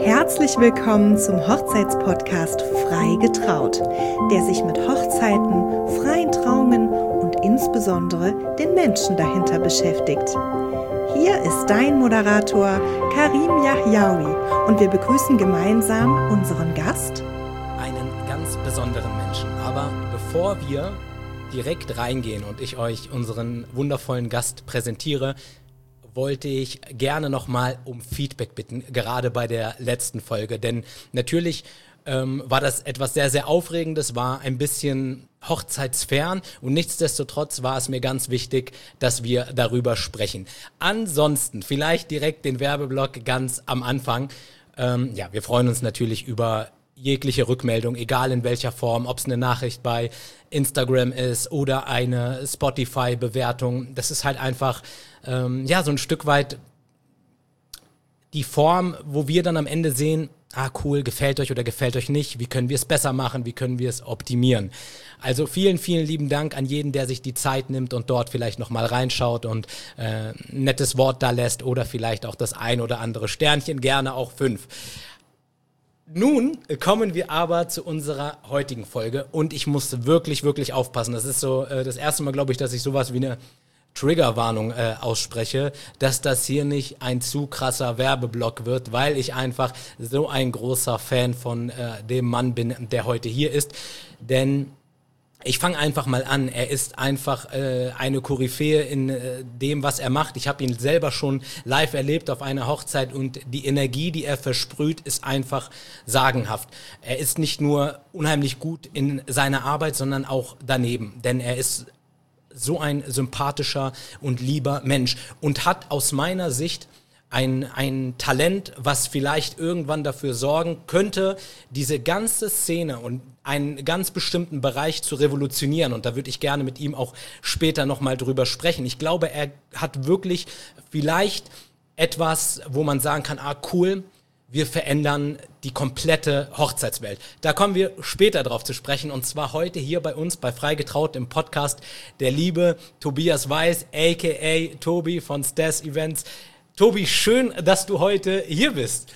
Herzlich willkommen zum Hochzeitspodcast Frei getraut, der sich mit Hochzeiten, freien Trauungen und insbesondere den Menschen dahinter beschäftigt. Hier ist dein Moderator Karim Yahyaoui und wir begrüßen gemeinsam unseren Gast. Einen ganz besonderen Menschen. Aber bevor wir direkt reingehen und ich euch unseren wundervollen Gast präsentiere, wollte ich gerne nochmal um Feedback bitten, gerade bei der letzten Folge. Denn natürlich war das etwas sehr, sehr Aufregendes, war ein bisschen hochzeitsfern und nichtsdestotrotz war es mir ganz wichtig, dass wir darüber sprechen. Ansonsten vielleicht direkt den Werbeblock ganz am Anfang. Wir freuen uns natürlich über jegliche Rückmeldung, egal in welcher Form, ob es eine Nachricht bei Instagram ist oder eine Spotify-Bewertung. Das ist halt einfach so ein Stück weit die Form, wo wir dann am Ende sehen, cool, gefällt euch oder gefällt euch nicht, wie können wir es besser machen, wie können wir es optimieren. Also vielen, vielen lieben Dank an jeden, der sich die Zeit nimmt und dort vielleicht nochmal reinschaut und ein nettes Wort da lässt oder vielleicht auch das ein oder andere Sternchen, gerne auch 5. Nun kommen wir aber zu unserer heutigen Folge und ich musste wirklich, wirklich aufpassen. Das ist so das erste Mal, glaube ich, dass ich sowas wie eine Triggerwarnung ausspreche, dass das hier nicht ein zu krasser Werbeblock wird, weil ich einfach so ein großer Fan von dem Mann bin, der heute hier ist. Denn ich fange einfach mal an. Er ist einfach eine Koryphäe in dem, was er macht. Ich habe ihn selber schon live erlebt auf einer Hochzeit und die Energie, die er versprüht, ist einfach sagenhaft. Er ist nicht nur unheimlich gut in seiner Arbeit, sondern auch daneben. Denn er ist so ein sympathischer und lieber Mensch und hat aus meiner Sicht ein Talent, was vielleicht irgendwann dafür sorgen könnte, diese ganze Szene und einen ganz bestimmten Bereich zu revolutionieren. Und da würde ich gerne mit ihm auch später nochmal drüber sprechen. Ich glaube, er hat wirklich vielleicht etwas, wo man sagen kann, cool, wir verändern die komplette Hochzeitswelt. Da kommen wir später drauf zu sprechen und zwar heute hier bei uns bei Frei getraut im Podcast der liebe Tobias Weiß, aka Tobi von Stas Events. Tobi, schön, dass du heute hier bist.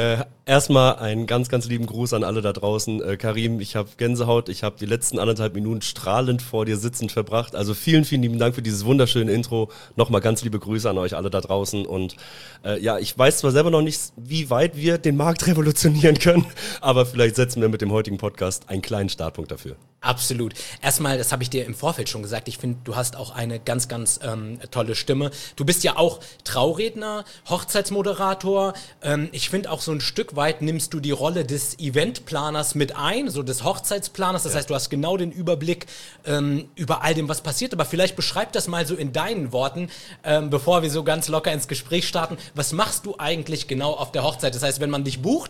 Erstmal einen ganz, ganz lieben Gruß an alle da draußen. Karim, ich habe Gänsehaut, ich habe die letzten 1,5 Minuten strahlend vor dir sitzend verbracht. Also vielen, vielen lieben Dank für dieses wunderschöne Intro. Nochmal ganz liebe Grüße an euch alle da draußen. Und ich weiß zwar selber noch nicht, wie weit wir den Markt revolutionieren können, aber vielleicht setzen wir mit dem heutigen Podcast einen kleinen Startpunkt dafür. Absolut. Erstmal, das habe ich dir im Vorfeld schon gesagt, ich finde, du hast auch eine ganz, ganz tolle Stimme. Du bist ja auch Trauredner, Hochzeitsmoderator. Ich finde auch so ein Stück weit nimmst du die Rolle des Eventplaners mit ein, so des Hochzeitsplaners. Das heißt, du hast genau den Überblick über all dem, was passiert. Aber vielleicht beschreib das mal so in deinen Worten, bevor wir so ganz locker ins Gespräch starten. Was machst du eigentlich genau auf der Hochzeit? Das heißt, wenn man dich bucht,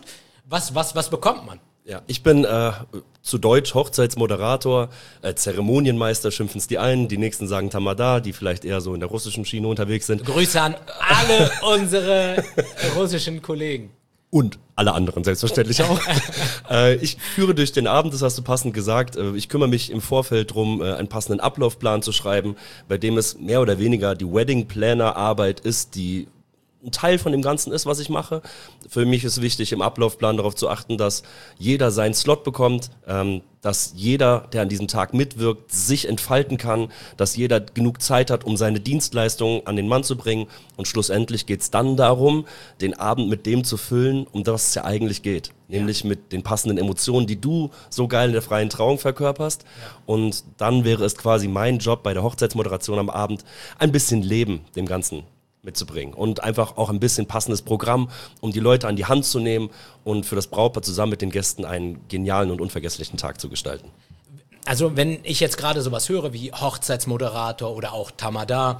was bekommt man? Ja, ich bin zu Deutsch Hochzeitsmoderator, Zeremonienmeister schimpfen es die einen, die nächsten sagen Tamada, die vielleicht eher so in der russischen Schiene unterwegs sind. Grüße an alle unsere russischen Kollegen. Und alle anderen selbstverständlich auch. Ich führe durch den Abend, das hast du passend gesagt. Ich kümmere mich im Vorfeld darum, einen passenden Ablaufplan zu schreiben, bei dem es mehr oder weniger die Wedding-Planner-Arbeit ist, die ein Teil von dem Ganzen ist, was ich mache. Für mich ist wichtig, im Ablaufplan darauf zu achten, dass jeder seinen Slot bekommt, dass jeder, der an diesem Tag mitwirkt, sich entfalten kann, dass jeder genug Zeit hat, um seine Dienstleistungen an den Mann zu bringen. Und schlussendlich geht es dann darum, den Abend mit dem zu füllen, um das es ja eigentlich geht. Nämlich mit den passenden Emotionen, die du so geil in der freien Trauung verkörperst. Ja. Und dann wäre es quasi mein Job bei der Hochzeitsmoderation am Abend, ein bisschen Leben dem Ganzen mitzubringen und einfach auch ein bisschen passendes Programm, um die Leute an die Hand zu nehmen und für das Brautpaar zusammen mit den Gästen einen genialen und unvergesslichen Tag zu gestalten. Also wenn ich jetzt gerade sowas höre wie Hochzeitsmoderator oder auch Tamada,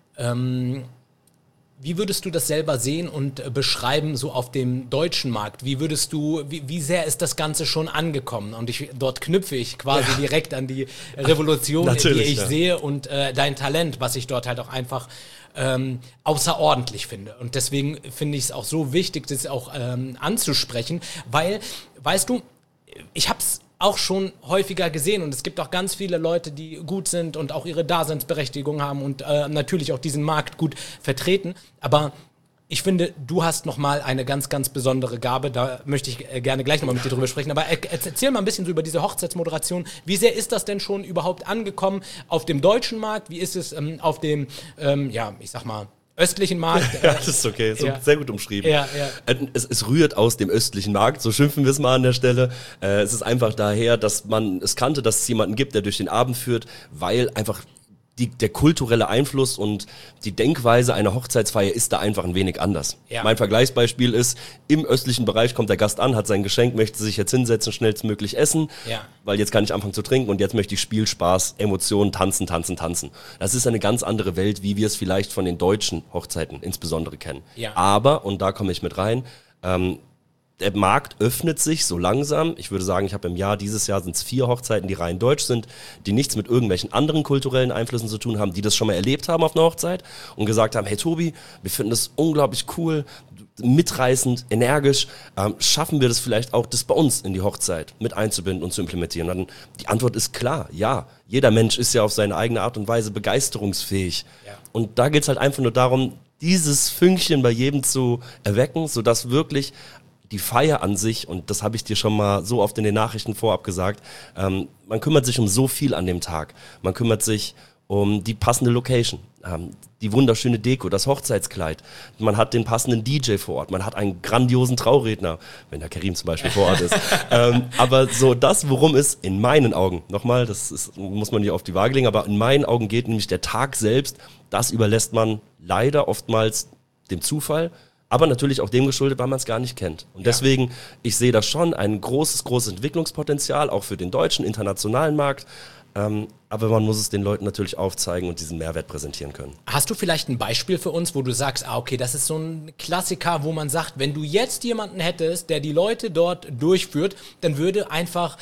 wie würdest du das selber sehen und beschreiben so auf dem deutschen Markt? Wie sehr ist das Ganze schon angekommen? Und dort knüpfe ich quasi direkt an die Revolution, die ich sehe und dein Talent, was ich dort halt auch einfach außerordentlich finde. Und deswegen finde ich es auch so wichtig, das auch anzusprechen, weil, weißt du, ich habe es auch schon häufiger gesehen und es gibt auch ganz viele Leute, die gut sind und auch ihre Daseinsberechtigung haben und natürlich auch diesen Markt gut vertreten, aber ich finde, du hast nochmal eine ganz, ganz besondere Gabe, da möchte ich gerne gleich nochmal mit dir drüber sprechen, aber erzähl mal ein bisschen so über diese Hochzeitsmoderation. Wie sehr ist das denn schon überhaupt angekommen auf dem deutschen Markt? Wie ist es auf dem, ich sag mal, östlichen Markt? Ja, das ist okay, so sehr gut umschrieben. Ja. Es rührt aus dem östlichen Markt, so schimpfen wir es mal an der Stelle. Es ist einfach daher, dass man es kannte, dass es jemanden gibt, der durch den Abend führt, weil einfach der kulturelle Einfluss und die Denkweise einer Hochzeitsfeier ist da einfach ein wenig anders. Ja. Mein Vergleichsbeispiel ist, im östlichen Bereich kommt der Gast an, hat sein Geschenk, möchte sich jetzt hinsetzen, schnellstmöglich essen, weil jetzt kann ich anfangen zu trinken und jetzt möchte ich Spiel, Spaß, Emotionen, tanzen. Das ist eine ganz andere Welt, wie wir es vielleicht von den deutschen Hochzeiten insbesondere kennen. Ja. Aber, und da komme ich mit rein, der Markt öffnet sich so langsam. Ich würde sagen, ich habe dieses Jahr sind es 4 Hochzeiten, die rein deutsch sind, die nichts mit irgendwelchen anderen kulturellen Einflüssen zu tun haben, die das schon mal erlebt haben auf einer Hochzeit und gesagt haben, hey Tobi, wir finden das unglaublich cool, mitreißend, energisch, schaffen wir das vielleicht auch, das bei uns in die Hochzeit mit einzubinden und zu implementieren? Und dann, die Antwort ist klar, ja. Jeder Mensch ist ja auf seine eigene Art und Weise begeisterungsfähig. Ja. Und da geht es halt einfach nur darum, dieses Fünkchen bei jedem zu erwecken, sodass wirklich die Feier an sich, und das habe ich dir schon mal so oft in den Nachrichten vorab gesagt, man kümmert sich um so viel an dem Tag. Man kümmert sich um die passende Location, die wunderschöne Deko, das Hochzeitskleid. Man hat den passenden DJ vor Ort, man hat einen grandiosen Trauredner, wenn der Karim zum Beispiel vor Ort ist. Aber so das, worum es in meinen Augen, nochmal, muss man hier auf die Waage legen, aber in meinen Augen geht nämlich der Tag selbst, das überlässt man leider oftmals dem Zufall, aber natürlich auch dem geschuldet, weil man es gar nicht kennt. Und deswegen, ich sehe da schon ein großes Entwicklungspotenzial, auch für den deutschen, internationalen Markt. Aber man muss es den Leuten natürlich aufzeigen und diesen Mehrwert präsentieren können. Hast du vielleicht ein Beispiel für uns, wo du sagst, okay, das ist so ein Klassiker, wo man sagt, wenn du jetzt jemanden hättest, der die Leute dort durchführt, dann würde einfach,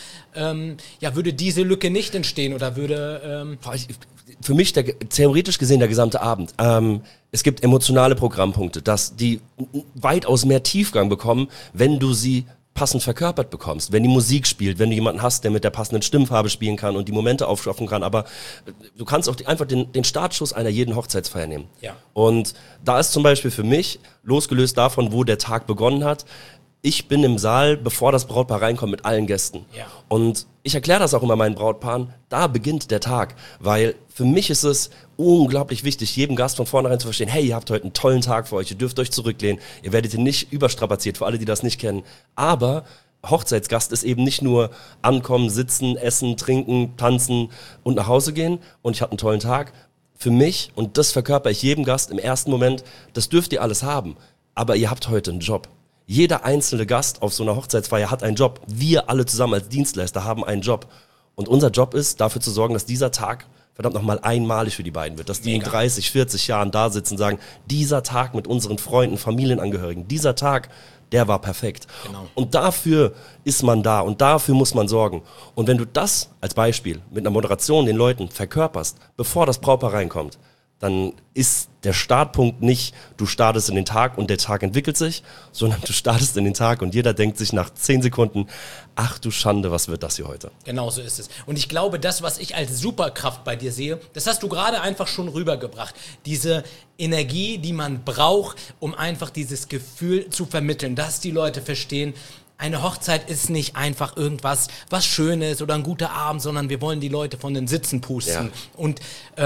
würde diese Lücke nicht entstehen oder würde... Für mich theoretisch gesehen der gesamte Abend. Es gibt emotionale Programmpunkte, dass die weitaus mehr Tiefgang bekommen, wenn du sie passend verkörpert bekommst, wenn die Musik spielt, wenn du jemanden hast, der mit der passenden Stimmfarbe spielen kann und die Momente aufschaffen kann, aber du kannst auch einfach den Startschuss einer jeden Hochzeitsfeier nehmen. Ja. Und da ist zum Beispiel für mich, losgelöst davon, wo der Tag begonnen hat, ich bin im Saal, bevor das Brautpaar reinkommt, mit allen Gästen. Ja. Und ich erkläre das auch immer meinen Brautpaaren, da beginnt der Tag, weil für mich ist es unglaublich wichtig, jedem Gast von vornherein zu verstehen, hey, ihr habt heute einen tollen Tag für euch, ihr dürft euch zurücklehnen, ihr werdet hier nicht überstrapaziert, für alle, die das nicht kennen, aber Hochzeitsgast ist eben nicht nur ankommen, sitzen, essen, trinken, tanzen und nach Hause gehen und ich hatte einen tollen Tag. Für mich, und das verkörper ich jedem Gast im ersten Moment, das dürft ihr alles haben, aber ihr habt heute einen Job. Jeder einzelne Gast auf so einer Hochzeitsfeier hat einen Job. Wir alle zusammen als Dienstleister haben einen Job. Und unser Job ist, dafür zu sorgen, dass dieser Tag verdammt nochmal einmalig für die beiden wird. Dass die in 30, 40 Jahren da sitzen und sagen, dieser Tag mit unseren Freunden, Familienangehörigen, dieser Tag, der war perfekt. Genau. Und dafür ist man da und dafür muss man sorgen. Und wenn du das als Beispiel mit einer Moderation den Leuten verkörperst, bevor das Brautpaar reinkommt, dann ist der Startpunkt nicht, du startest in den Tag und der Tag entwickelt sich, sondern du startest in den Tag und jeder denkt sich nach 10 Sekunden, ach du Schande, was wird das hier heute? Genau so ist es. Und ich glaube, das, was ich als Superkraft bei dir sehe, das hast du gerade einfach schon rübergebracht. Diese Energie, die man braucht, um einfach dieses Gefühl zu vermitteln, dass die Leute verstehen, eine Hochzeit ist nicht einfach irgendwas, was Schönes oder ein guter Abend, sondern wir wollen die Leute von den Sitzen pusten. Ja. Und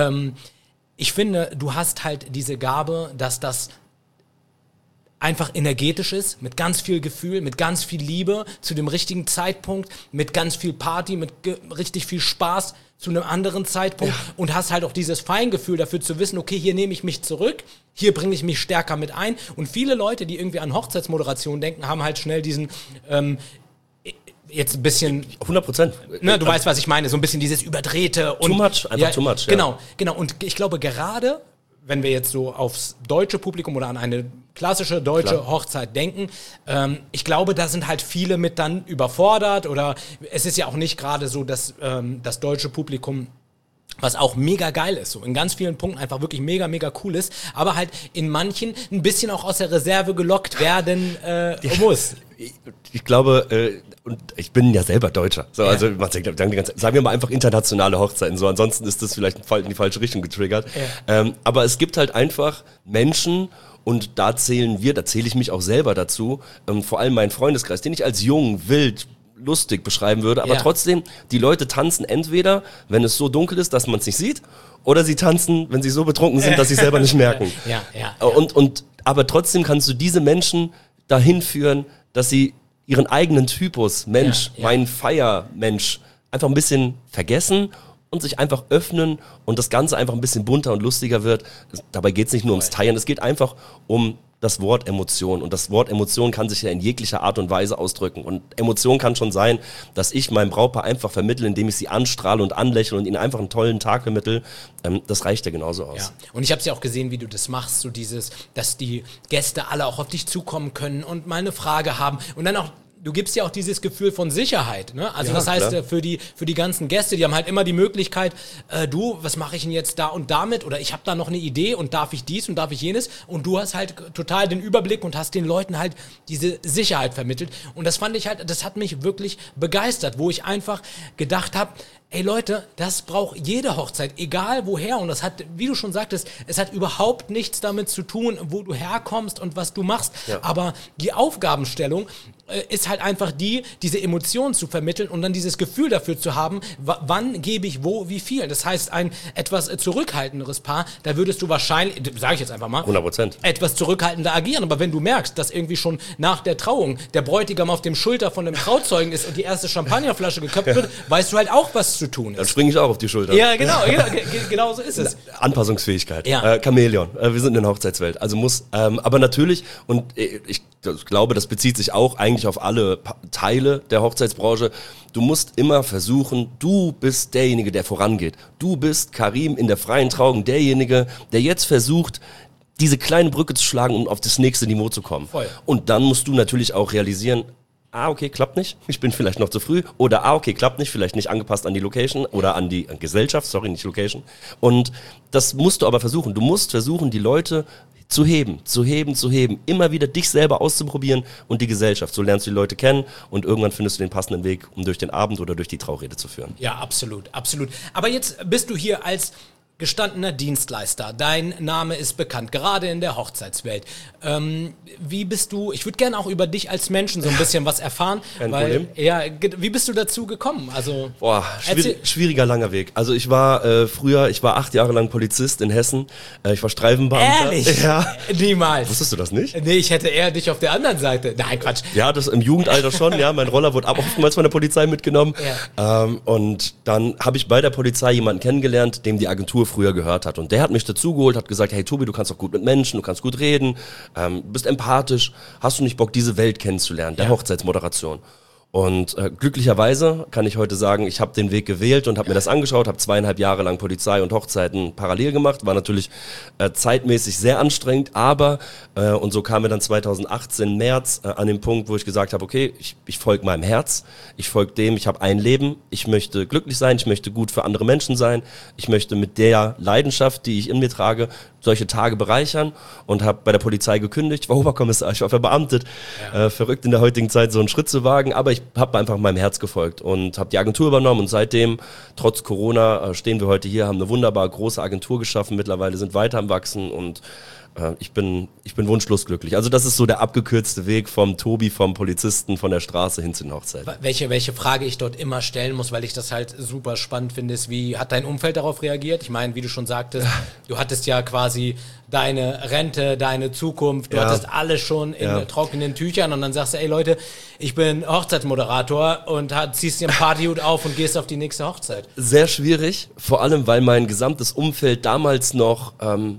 ich finde, du hast halt diese Gabe, dass das einfach energetisch ist, mit ganz viel Gefühl, mit ganz viel Liebe, zu dem richtigen Zeitpunkt, mit ganz viel Party, mit richtig viel Spaß zu einem anderen Zeitpunkt und hast halt auch dieses Feingefühl dafür zu wissen, okay, hier nehme ich mich zurück, hier bringe ich mich stärker mit ein. Und viele Leute, die irgendwie an Hochzeitsmoderation denken, haben halt schnell diesen jetzt ein bisschen 100%. Ne, du weißt, was ich meine, so ein bisschen dieses Überdrehte und too much, einfach too much. Genau. Und ich glaube, gerade wenn wir jetzt so aufs deutsche Publikum oder an eine klassische deutsche Hochzeit denken, ich glaube, da sind halt viele mit dann überfordert oder es ist ja auch nicht gerade so, dass das deutsche Publikum, was auch mega geil ist, so in ganz vielen Punkten einfach wirklich mega, mega cool ist, aber halt in manchen ein bisschen auch aus der Reserve gelockt werden muss. Ich glaube, und ich bin ja selber Deutscher, so, also sagen wir mal einfach internationale Hochzeiten, so ansonsten ist das vielleicht in die falsche Richtung getriggert. Ja. Aber es gibt halt einfach Menschen Und da zähle ich mich auch selber dazu, vor allem meinen Freundeskreis, den ich als jung, wild, lustig beschreiben würde, aber trotzdem, die Leute tanzen entweder, wenn es so dunkel ist, dass man es nicht sieht, oder sie tanzen, wenn sie so betrunken sind, dass sie es selber nicht merken. Aber trotzdem kannst du diese Menschen dahin führen, dass sie ihren eigenen Typus, Mensch, mein Feiermensch, einfach ein bisschen vergessen und sich einfach öffnen und das Ganze einfach ein bisschen bunter und lustiger wird. Dabei geht es nicht nur ums Teilen, es geht einfach um das Wort Emotion. Und das Wort Emotion kann sich ja in jeglicher Art und Weise ausdrücken. Und Emotion kann schon sein, dass ich meinem Brautpaar einfach vermittle, indem ich sie anstrahle und anlächle und ihnen einfach einen tollen Tag vermittle. Das reicht ja genauso aus. Ja. Und ich habe es ja auch gesehen, wie du das machst, so dieses, dass die Gäste alle auch auf dich zukommen können und mal eine Frage haben und dann auch. Du gibst ja auch dieses Gefühl von Sicherheit, ne? Also das heißt, für die ganzen Gäste, die haben halt immer die Möglichkeit, was mache ich denn jetzt da und damit? Oder ich habe da noch eine Idee und darf ich dies und darf ich jenes? Und du hast halt total den Überblick und hast den Leuten halt diese Sicherheit vermittelt. Und das fand ich halt, das hat mich wirklich begeistert, wo ich einfach gedacht habe, ey Leute, das braucht jede Hochzeit, egal woher. Und das hat, wie du schon sagtest, es hat überhaupt nichts damit zu tun, wo du herkommst und was du machst. Ja. Aber die Aufgabenstellung ist halt einfach diese Emotionen zu vermitteln und dann dieses Gefühl dafür zu haben, wann gebe ich wo, wie viel. Das heißt, ein etwas zurückhaltenderes Paar, da würdest du wahrscheinlich, sage ich jetzt einfach mal, 100%. Etwas zurückhaltender agieren. Aber wenn du merkst, dass irgendwie schon nach der Trauung der Bräutigam auf dem Schulter von dem Trauzeugen ist und die erste Champagnerflasche geköpft wird, weißt du halt auch, was zu tun ist. Dann springe ich auch auf die Schulter. Ja, genau so ist es. Anpassungsfähigkeit. Ja. Chamäleon. Wir sind in der Hochzeitswelt. Also aber natürlich, und ich glaube, das bezieht sich auch eigentlich auf alle Teile der Hochzeitsbranche. Du musst immer versuchen, du bist derjenige, der vorangeht. Du bist Karim in der freien Trauung, derjenige, der jetzt versucht, diese kleine Brücke zu schlagen, um auf das nächste Niveau zu kommen. Voll. Und dann musst du natürlich auch realisieren, okay, klappt nicht, ich bin vielleicht noch zu früh. Oder okay, klappt nicht, vielleicht nicht angepasst an die Location oder an die Gesellschaft, sorry, nicht Location. Und das musst du aber versuchen. Du musst versuchen, die Leute zu heben, immer wieder dich selber auszuprobieren und die Gesellschaft. So lernst du die Leute kennen und irgendwann findest du den passenden Weg, um durch den Abend oder durch die Traurede zu führen. Ja, absolut. Aber jetzt bist du hier als gestandener Dienstleister. Dein Name ist bekannt, gerade in der Hochzeitswelt. Wie bist du, ich würde gerne auch über dich als Menschen so ein bisschen was erfahren. Kein Problem. Ja, wie bist du dazu gekommen? Also, schwieriger, langer Weg. Also ich war 8 Jahre lang Polizist in Hessen. Ich war Streifenbeamter. Ehrlich? Ja. Niemals. Wusstest du das nicht? Nee, ich hätte eher dich auf der anderen Seite. Nein, Quatsch. Ja, das im Jugendalter schon. Ja, mein Roller wurde oftmals von der Polizei mitgenommen. Ja. Und dann habe ich bei der Polizei jemanden kennengelernt, dem die Agentur früher gehört hat. Und der hat mich dazugeholt, hat gesagt, hey Tobi, du kannst doch gut mit Menschen, du kannst gut reden, bist empathisch, hast du nicht Bock, diese Welt kennenzulernen, der Hochzeitsmoderation? Und glücklicherweise kann ich heute sagen, ich habe den Weg gewählt und habe mir das angeschaut, habe 2,5 Jahre lang Polizei und Hochzeiten parallel gemacht, war natürlich zeitmäßig sehr anstrengend, aber und so kamen wir dann 2018 März an den Punkt, wo ich gesagt habe, okay, ich folge meinem Herz, ich folge dem, ich habe ein Leben, ich möchte glücklich sein, ich möchte gut für andere Menschen sein, ich möchte mit der Leidenschaft, die ich in mir trage, solche Tage bereichern und habe bei der Polizei gekündigt, ich war Oberkommissar, ich war verbeamtet, verrückt in der heutigen Zeit so einen Schritt zu wagen, aber ich habe einfach meinem Herz gefolgt und habe die Agentur übernommen und seitdem, trotz Corona, stehen wir heute hier, haben eine wunderbar große Agentur geschaffen, mittlerweile sind weiter am Wachsen und ich bin wunschlos glücklich. Also das ist so der abgekürzte Weg vom Tobi, vom Polizisten, von der Straße hin zu den Hochzeiten. Welche Frage ich dort immer stellen muss, weil ich das halt super spannend finde, ist, wie hat dein Umfeld darauf reagiert? Ich meine, wie du schon sagtest, du hattest ja quasi deine Rente, deine Zukunft, du hattest alles schon in trockenen Tüchern und dann sagst du, ey Leute, ich bin Hochzeitsmoderator und ziehst dir einen Partyhut auf und gehst auf die nächste Hochzeit. Sehr schwierig, vor allem, weil mein gesamtes Umfeld damals noch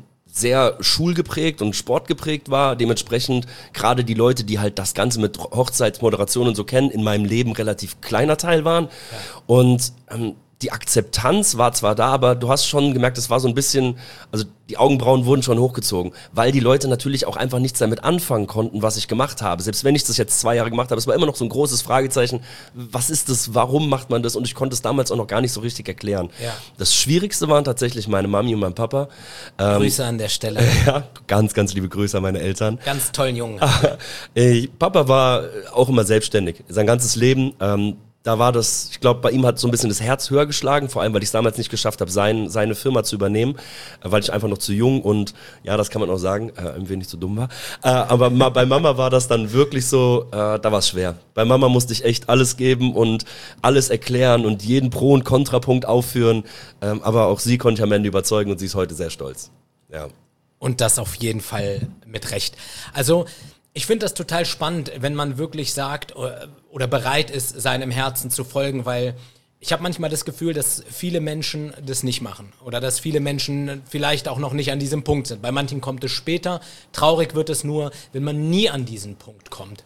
sehr schulgeprägt und sportgeprägt war. Dementsprechend gerade die Leute, die halt das Ganze mit Hochzeitsmoderation und so kennen, in meinem Leben relativ kleiner Teil waren. Ja. Und die Akzeptanz war zwar da, aber du hast schon gemerkt, es war so ein bisschen, also die Augenbrauen wurden schon hochgezogen, weil die Leute natürlich auch einfach nichts damit anfangen konnten, was ich gemacht habe. Selbst wenn ich das jetzt 2 Jahre gemacht habe, es war immer noch so ein großes Fragezeichen, was ist das, warum macht man das? Und ich konnte es damals auch noch gar nicht so richtig erklären. Ja. Das Schwierigste waren tatsächlich meine Mami und mein Papa. Grüße an der Stelle. Ja, ganz, ganz liebe Grüße an meine Eltern. Ganz tollen Jungen. Papa war auch immer selbstständig, sein ganzes Leben. da war das, ich glaube, bei ihm hat so ein bisschen das Herz höher geschlagen, vor allem, weil ich es damals nicht geschafft habe, seine Firma zu übernehmen, weil ich einfach noch zu jung und, ja, das kann man auch sagen, ein wenig zu dumm war. Aber bei Mama war das dann wirklich so, da war es schwer. Bei Mama musste ich echt alles geben und alles erklären und jeden Pro- und Kontrapunkt aufführen. Aber auch sie konnte ich am Ende überzeugen und sie ist heute sehr stolz. Ja. Und das auf jeden Fall mit Recht. Also, ich finde das total spannend, wenn man wirklich sagt oder bereit ist, seinem Herzen zu folgen, weil ich habe manchmal das Gefühl, dass viele Menschen das nicht machen oder dass viele Menschen vielleicht auch noch nicht an diesem Punkt sind. Bei manchen kommt es später, traurig wird es nur, wenn man nie an diesen Punkt kommt.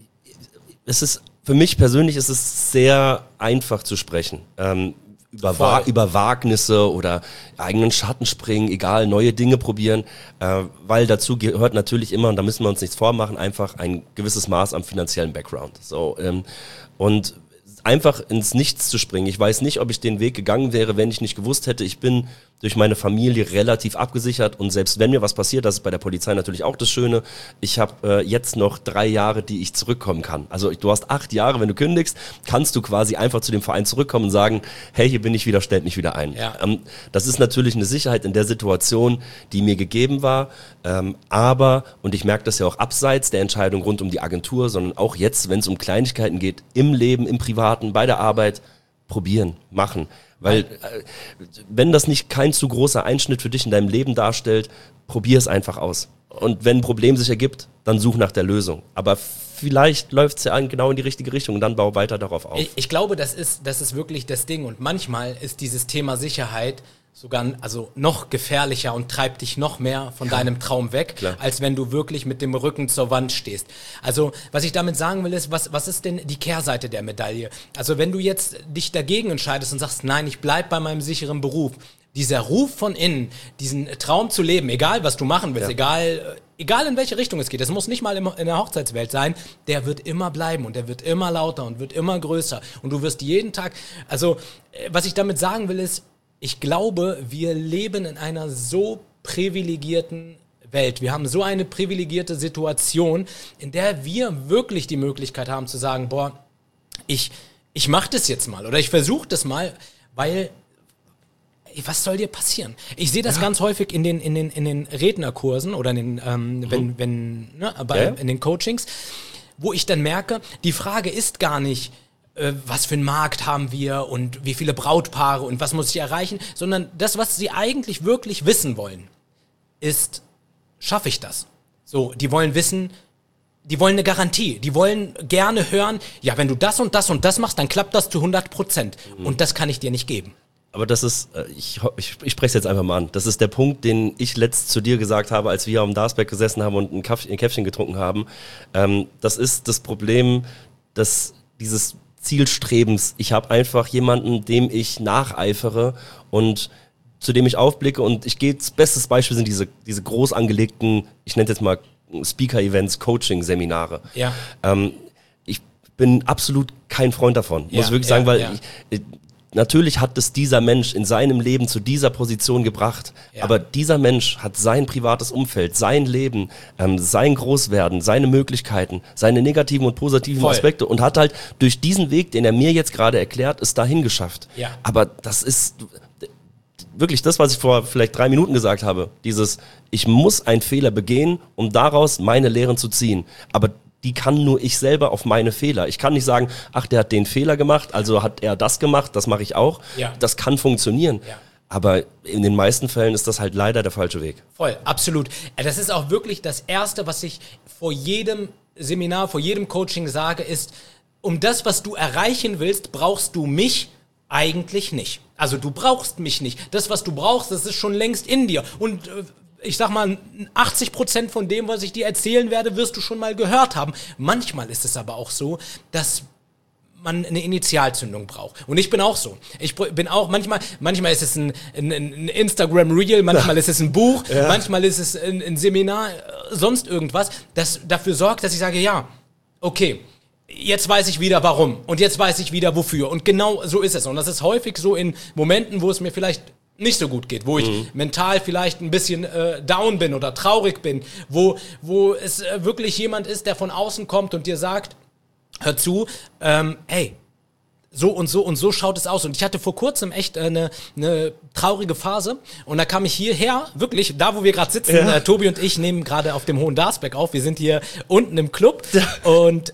Für mich persönlich ist es sehr einfach zu sprechen. Über Wagnisse oder eigenen Schatten springen, egal, neue Dinge probieren, weil dazu gehört natürlich immer, und da müssen wir uns nichts vormachen, einfach ein gewisses Maß am finanziellen Background. So, und einfach ins Nichts zu springen. Ich weiß nicht, ob ich den Weg gegangen wäre, wenn ich nicht gewusst hätte, ich bin durch meine Familie relativ abgesichert und selbst wenn mir was passiert, das ist bei der Polizei natürlich auch das Schöne, ich habe jetzt noch 3 Jahre, die ich zurückkommen kann. Also du hast 8 Jahre, wenn du kündigst, kannst du quasi einfach zu dem Verein zurückkommen und sagen, hey, hier bin ich wieder, stellt mich wieder ein. Ja. Das ist natürlich eine Sicherheit in der Situation, die mir gegeben war, aber, und ich merke das ja auch abseits der Entscheidung rund um die Agentur, sondern auch jetzt, wenn es um Kleinigkeiten geht, im Leben, im Privaten, bei der Arbeit, probieren, machen. Weil wenn das nicht kein zu großer Einschnitt für dich in deinem Leben darstellt, probier es einfach aus. Und wenn ein Problem sich ergibt, dann such nach der Lösung. Aber vielleicht läuft es ja genau in die richtige Richtung und dann bau weiter darauf auf. Ich glaube, das ist wirklich das Ding. Und manchmal ist dieses Thema Sicherheit sogar noch gefährlicher und treibt dich noch mehr von deinem Traum weg, Klar. als wenn du wirklich mit dem Rücken zur Wand stehst. Also, was ich damit sagen will, ist, was ist denn die Kehrseite der Medaille? Also, wenn du jetzt dich dagegen entscheidest und sagst, nein, ich bleib bei meinem sicheren Beruf, dieser Ruf von innen, diesen Traum zu leben, egal was du machen willst, egal in welche Richtung es geht, es muss nicht mal in der Hochzeitswelt sein, der wird immer bleiben und der wird immer lauter und wird immer größer und du wirst jeden Tag, also, was ich damit sagen will, ist, ich glaube, wir leben in einer so privilegierten Welt. Wir haben so eine privilegierte Situation, in der wir wirklich die Möglichkeit haben zu sagen, boah, ich mache das jetzt mal oder ich versuche das mal, weil was soll dir passieren? Ich sehe das ganz häufig in den Rednerkursen oder in den Coachings, wo ich dann merke, die Frage ist gar nicht, was für einen Markt haben wir und wie viele Brautpaare und was muss ich erreichen, sondern das, was sie eigentlich wirklich wissen wollen, ist, schaffe ich das? So, die wollen wissen, die wollen eine Garantie, die wollen gerne hören, ja, wenn du das und das und das machst, dann klappt das zu 100%. Und das kann ich dir nicht geben. Aber das ist, ich spreche es jetzt einfach mal an, das ist der Punkt, den ich letzt zu dir gesagt habe, als wir am Darsberg gesessen haben und ein Käffchen getrunken haben. Das ist das Problem, dass dieses Zielstrebens. Ich habe einfach jemanden, dem ich nacheifere und zu dem ich aufblicke und das bestes Beispiel sind diese groß angelegten, ich nenne es jetzt mal Speaker-Events, Coaching-Seminare. Ja. Ich bin absolut kein Freund davon, muss ich wirklich sagen, weil natürlich hat es dieser Mensch in seinem Leben zu dieser Position gebracht, aber dieser Mensch hat sein privates Umfeld, sein Leben, sein Großwerden, seine Möglichkeiten, seine negativen und positiven Aspekte und hat halt durch diesen Weg, den er mir jetzt gerade erklärt, es dahin geschafft. Ja. Aber das ist wirklich das, was ich vor vielleicht 3 Minuten gesagt habe, ich muss einen Fehler begehen, um daraus meine Lehren zu ziehen, aber die kann nur ich selber auf meine Fehler. Ich kann nicht sagen, ach, der hat den Fehler gemacht, also hat er das gemacht, das mache ich auch. Ja. Das kann funktionieren. Ja. Aber in den meisten Fällen ist das halt leider der falsche Weg. Voll, absolut. Das ist auch wirklich das Erste, was ich vor jedem Seminar, vor jedem Coaching sage, ist, um das, was du erreichen willst, brauchst du mich eigentlich nicht. Also du brauchst mich nicht. Das, was du brauchst, das ist schon längst in dir. Und ich sag mal, 80% von dem, was ich dir erzählen werde, wirst du schon mal gehört haben. Manchmal ist es aber auch so, dass man eine Initialzündung braucht. Und ich bin auch so. Ich bin auch, manchmal ist es ein Instagram-Reel, manchmal ist es ein Buch, manchmal ist es ein Seminar, sonst irgendwas, das dafür sorgt, dass ich sage, ja, okay, jetzt weiß ich wieder warum und jetzt weiß ich wieder wofür. Und genau so ist es. Und das ist häufig so in Momenten, wo es mir vielleicht nicht so gut geht, wo ich mental vielleicht ein bisschen down bin oder traurig bin, wo es wirklich jemand ist, der von außen kommt und dir sagt, hör zu, hey, so und so und so schaut es aus. Und ich hatte vor kurzem echt eine traurige Phase. Und da kam ich hierher, wirklich, da wo wir gerade sitzen, Tobi und ich nehmen gerade auf dem Hohen Darsberg auf. Wir sind hier unten im Club und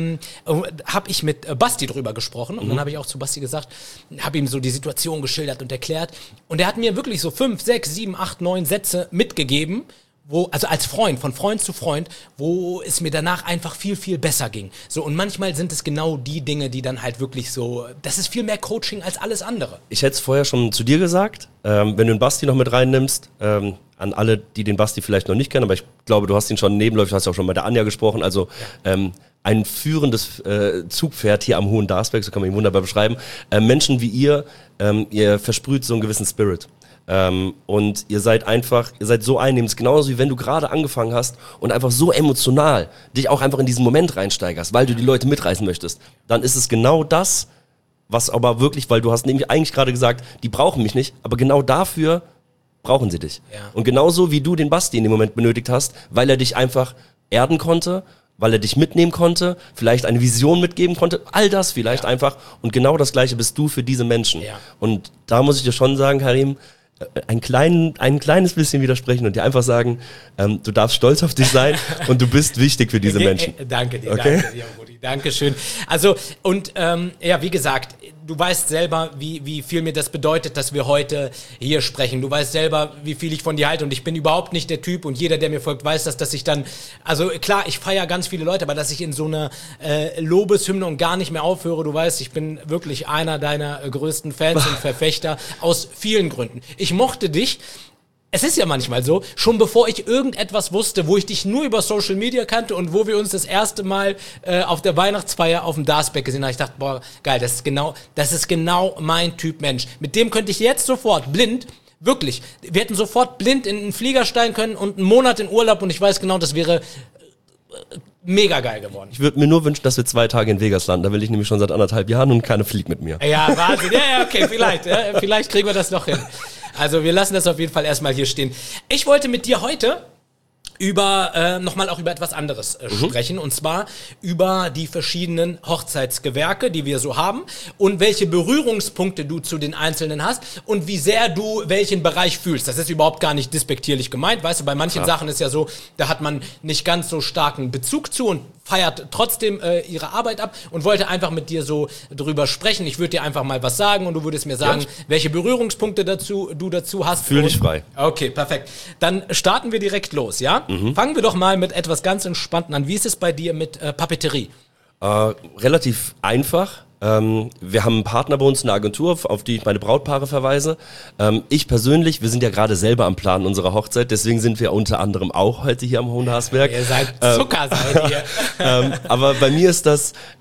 habe ich mit Basti drüber gesprochen. Und dann habe ich auch zu Basti gesagt, habe ihm so die Situation geschildert und erklärt. Und er hat mir wirklich so 5, 6, 7, 8, 9 Sätze mitgegeben, also als Freund, von Freund zu Freund, wo es mir danach einfach viel, viel besser ging. So, und manchmal sind es genau die Dinge, die dann halt wirklich so, das ist viel mehr Coaching als alles andere. Ich hätte es vorher schon zu dir gesagt, wenn du den Basti noch mit reinnimmst, an alle, die den Basti vielleicht noch nicht kennen, aber ich glaube, du hast ihn schon nebenläufig, du hast ja auch schon mit der Anja gesprochen, also ein führendes Zugpferd hier am Hohen Darsberg, so kann man ihn wunderbar beschreiben. Menschen wie ihr versprüht so einen gewissen Spirit. Und ihr seid so einnehmend, genauso wie wenn du gerade angefangen hast und einfach so emotional dich auch einfach in diesen Moment reinsteigerst, weil du die Leute mitreißen möchtest, dann ist es genau das, was aber wirklich, weil du hast nämlich eigentlich gerade gesagt, die brauchen mich nicht, aber genau dafür brauchen sie dich. Ja. Und genauso wie du den Basti in dem Moment benötigt hast, weil er dich einfach erden konnte, weil er dich mitnehmen konnte, vielleicht eine Vision mitgeben konnte, all das vielleicht einfach. Und genau das Gleiche bist du für diese Menschen. Ja. Und da muss ich dir schon sagen, Karim, ein kleines bisschen widersprechen und dir einfach sagen, du darfst stolz auf dich sein und du bist wichtig für diese Menschen. Danke dir, danke dir, Rudi, danke schön. Also, und wie gesagt, du weißt selber, wie viel mir das bedeutet, dass wir heute hier sprechen. Du weißt selber, wie viel ich von dir halte und ich bin überhaupt nicht der Typ und jeder, der mir folgt, weiß das, dass ich dann, also klar, ich feiere ganz viele Leute, aber dass ich in so einer Lobeshymne und gar nicht mehr aufhöre, du weißt, ich bin wirklich einer deiner größten Fans und Verfechter aus vielen Gründen. Ich mochte dich. Es ist ja manchmal so, schon bevor ich irgendetwas wusste, wo ich dich nur über Social Media kannte und wo wir uns das erste Mal auf der Weihnachtsfeier auf dem Darsberg gesehen haben, ich dachte, boah, geil, das ist genau mein Typ Mensch. Mit dem könnte ich jetzt sofort blind, wirklich, wir hätten sofort blind in einen Flieger steigen können und einen Monat in Urlaub und ich weiß genau, das wäre mega geil geworden. Ich würde mir nur wünschen, dass wir 2 Tage in Vegas landen. Da will ich nämlich schon seit 1,5 Jahren und keiner fliegt mit mir. Ja, Wahnsinn. Ja, okay, vielleicht kriegen wir das noch hin. Also wir lassen das auf jeden Fall erstmal hier stehen. Ich wollte mit dir heute nochmal auch über etwas anderes sprechen, und zwar über die verschiedenen Hochzeitsgewerke, die wir so haben und welche Berührungspunkte du zu den einzelnen hast und wie sehr du welchen Bereich fühlst. Das ist überhaupt gar nicht despektierlich gemeint, weißt du, bei manchen Sachen ist ja so, da hat man nicht ganz so starken Bezug zu und feiert trotzdem ihre Arbeit ab und wollte einfach mit dir so drüber sprechen. Ich würde dir einfach mal was sagen und du würdest mir sagen, welche Berührungspunkte du dazu hast. Fühl dich frei. Okay, perfekt. Dann starten wir direkt los, ja? Fangen wir doch mal mit etwas ganz Entspannten an. Wie ist es bei dir mit Papeterie? Relativ einfach. Wir haben einen Partner bei uns, eine Agentur, auf die ich meine Brautpaare verweise. Ich persönlich, wir sind ja gerade selber am Plan unserer Hochzeit, deswegen sind wir unter anderem auch heute hier am Hohen Darsberg. Ihr seid Zucker, seid ihr. Aber bei mir ist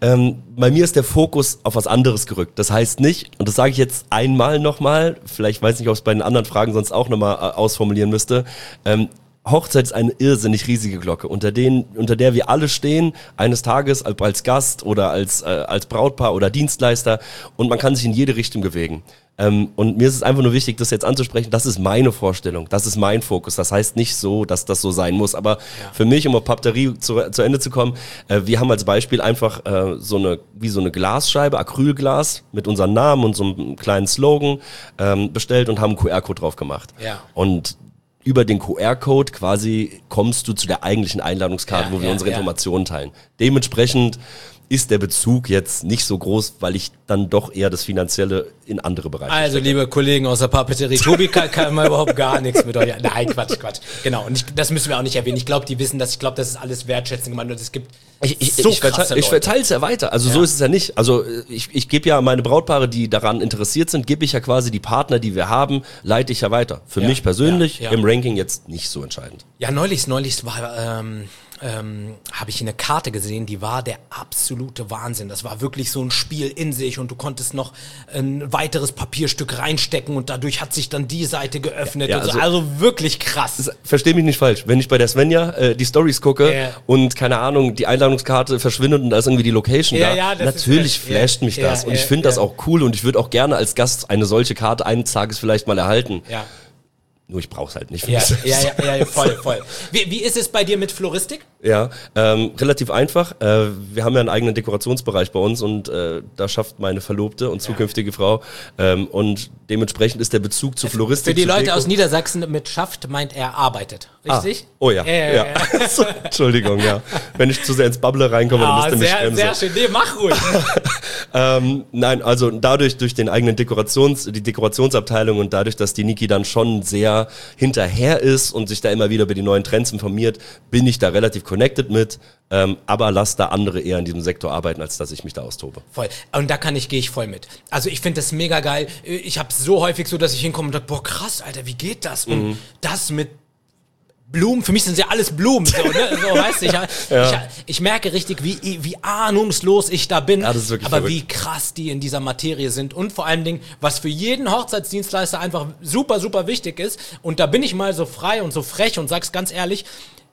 der Fokus auf was anderes gerückt. Das heißt nicht, und das sage ich jetzt einmal nochmal, vielleicht weiß nicht, ob ich es bei den anderen Fragen sonst auch nochmal ausformulieren müsste, Hochzeit ist eine irrsinnig riesige Glocke, unter der wir alle stehen, eines Tages als Gast oder als Brautpaar oder Dienstleister, und man kann sich in jede Richtung bewegen. Und mir ist es einfach nur wichtig, das jetzt anzusprechen, das ist meine Vorstellung, das ist mein Fokus, das heißt nicht so, dass das so sein muss, aber für mich, um auf Papeterie zu Ende zu kommen, wir haben als Beispiel einfach so eine Glasscheibe, Acrylglas mit unserem Namen und so einem kleinen Slogan bestellt und haben einen QR-Code drauf gemacht. Ja. Und über den QR-Code quasi kommst du zu der eigentlichen Einladungskarte, wo wir unsere Informationen teilen. Dementsprechend ist der Bezug jetzt nicht so groß, weil ich dann doch eher das Finanzielle in andere Bereiche Also stecke. Liebe Kollegen aus der Papeterie, Tobi kann mal überhaupt gar nichts mit euch. Nein, Quatsch. Genau, und das müssen wir auch nicht erwähnen. Ich glaube, die wissen das. Ich glaube, das ist alles Wertschätzung gemeint und es gibt ich verteile es ja weiter. Also so ist es ja nicht. Also ich gebe ja meine Brautpaare, die daran interessiert sind, gebe ich ja quasi die Partner, die wir haben, leite ich ja weiter. Für mich persönlich im Ranking jetzt nicht so entscheidend. Ja, neulich war habe ich eine Karte gesehen, die war der absolute Wahnsinn. Das war wirklich so ein Spiel in sich und du konntest noch ein weiteres Papierstück reinstecken und dadurch hat sich dann die Seite geöffnet. Ja, also wirklich krass. Versteh mich nicht falsch. Wenn ich bei der Svenja die Stories gucke und keine Ahnung, die Einladungskarte verschwindet und da ist irgendwie die Location da, natürlich flasht mich das und ich finde das auch cool und ich würde auch gerne als Gast eine solche Karte eines Tages vielleicht mal erhalten. Ja. Nur ich brauch's halt nicht für Ja, mich selbst. ja, voll. Wie ist es bei dir mit Floristik? Ja, relativ einfach. Wir haben ja einen eigenen Dekorationsbereich bei uns und da schafft meine Verlobte und zukünftige Frau und dementsprechend ist der Bezug zu Floristik. Für die zu Leute Deko aus Niedersachsen mit schafft, meint er arbeitet, richtig? Oh ja. So, Entschuldigung, ja. Wenn ich zu sehr ins Bubble reinkomme, dann müsst ihr mich bremsen. Sehr schön, nee, mach ruhig. Nein, also dadurch, durch den eigenen die Dekorationsabteilung und dadurch, dass die Niki dann schon sehr hinterher ist und sich da immer wieder über die neuen Trends informiert, bin ich da relativ connected mit, aber lass da andere eher in diesem Sektor arbeiten, als dass ich mich da austobe. Voll. Und da gehe ich voll mit. Also ich finde das mega geil. Ich habe so häufig so, dass ich hinkomme und denke, boah krass, Alter, wie geht das? Und das mit Blumen, für mich sind ja alles Blumen, so, ne? So, weißt du, ich merke richtig, wie ahnungslos ich da bin, ja, das ist wirklich aber verrückt. wie krass die in dieser Materie sind und vor allen Dingen, was für jeden Hochzeitsdienstleister einfach super, super wichtig ist, und da bin ich mal so frei und so frech und sag's ganz ehrlich,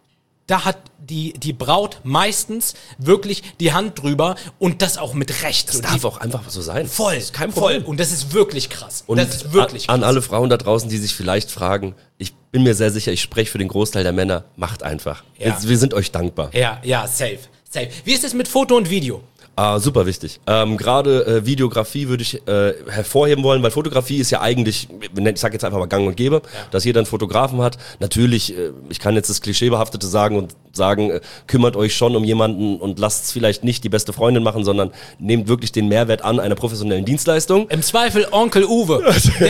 da hat die Braut meistens wirklich die Hand drüber und das auch mit Recht. Das darf auch einfach so sein. Voll, das ist kein Problem. Und das ist wirklich krass. Und das ist wirklich krass. An alle Frauen da draußen, die sich vielleicht fragen, ich bin mir sehr sicher, ich spreche für den Großteil der Männer, macht einfach. Ja. Wir sind euch dankbar. Ja, safe. Wie ist es mit Foto und Video? Super wichtig. Gerade Videografie würde ich hervorheben wollen, weil Fotografie ist ja eigentlich, ich sage jetzt einfach mal gang und gäbe, dass jeder einen Fotografen hat. Natürlich, ich kann jetzt das Klischeebehaftete sagen, kümmert euch schon um jemanden und lasst es vielleicht nicht die beste Freundin machen, sondern nehmt wirklich den Mehrwert an einer professionellen Dienstleistung. Im Zweifel Onkel Uwe.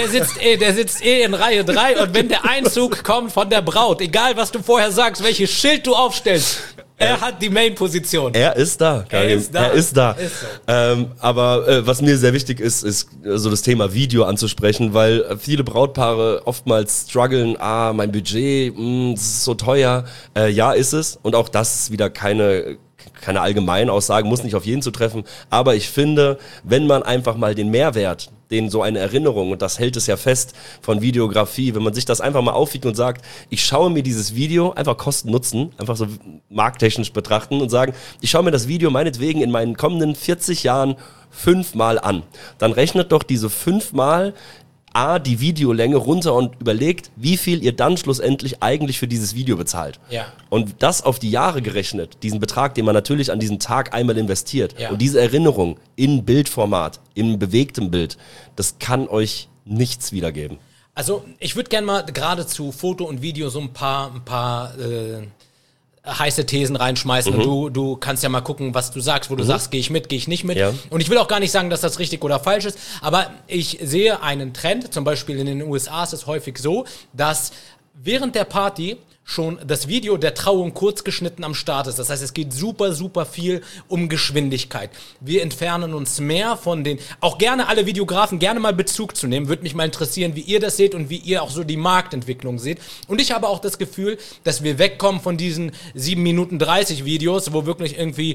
Der sitzt in Reihe 3 und wenn der Einzug kommt von der Braut, egal was du vorher sagst, welches Schild du aufstellst, er hat die Main-Position. Er ist da, Karim. Er ist da. Ist so. Aber was mir sehr wichtig ist so das Thema Video anzusprechen, weil viele Brautpaare oftmals strugglen, mein Budget, das ist so teuer. Ja, ist es. Und auch das ist wieder keine Allgemeinaussage, muss nicht auf jeden zutreffen. Aber ich finde, wenn man einfach mal den Mehrwert, so eine Erinnerung, und das hält es ja fest von Videografie, wenn man sich das einfach mal aufwiegt und sagt, ich schaue mir dieses Video, einfach Kosten-Nutzen, einfach so markttechnisch betrachten und sagen, ich schaue mir das Video meinetwegen in meinen kommenden 40 Jahren 5-mal an. Dann rechnet doch diese 5-mal die Videolänge runter und überlegt, wie viel ihr dann schlussendlich eigentlich für dieses Video bezahlt. Ja. Und das auf die Jahre gerechnet, diesen Betrag, den man natürlich an diesem Tag einmal investiert. Ja. Und diese Erinnerung in Bildformat, in bewegtem Bild, das kann euch nichts wiedergeben. Also ich würde gerne mal gerade zu Foto und Video so ein paar heiße Thesen reinschmeißen und du kannst ja mal gucken, was du sagst, wo du sagst, gehe ich mit, gehe ich nicht mit. Ja. Und ich will auch gar nicht sagen, dass das richtig oder falsch ist, aber ich sehe einen Trend, zum Beispiel in den USA ist es häufig so, dass während der Party schon das Video der Trauung kurz geschnitten am Start ist. Das heißt, es geht super, super viel um Geschwindigkeit. Wir entfernen uns mehr von auch gerne alle Videografen, gerne mal Bezug zu nehmen. Würde mich mal interessieren, wie ihr das seht und wie ihr auch so die Marktentwicklung seht. Und ich habe auch das Gefühl, dass wir wegkommen von diesen 7 Minuten 30 Videos, wo wirklich irgendwie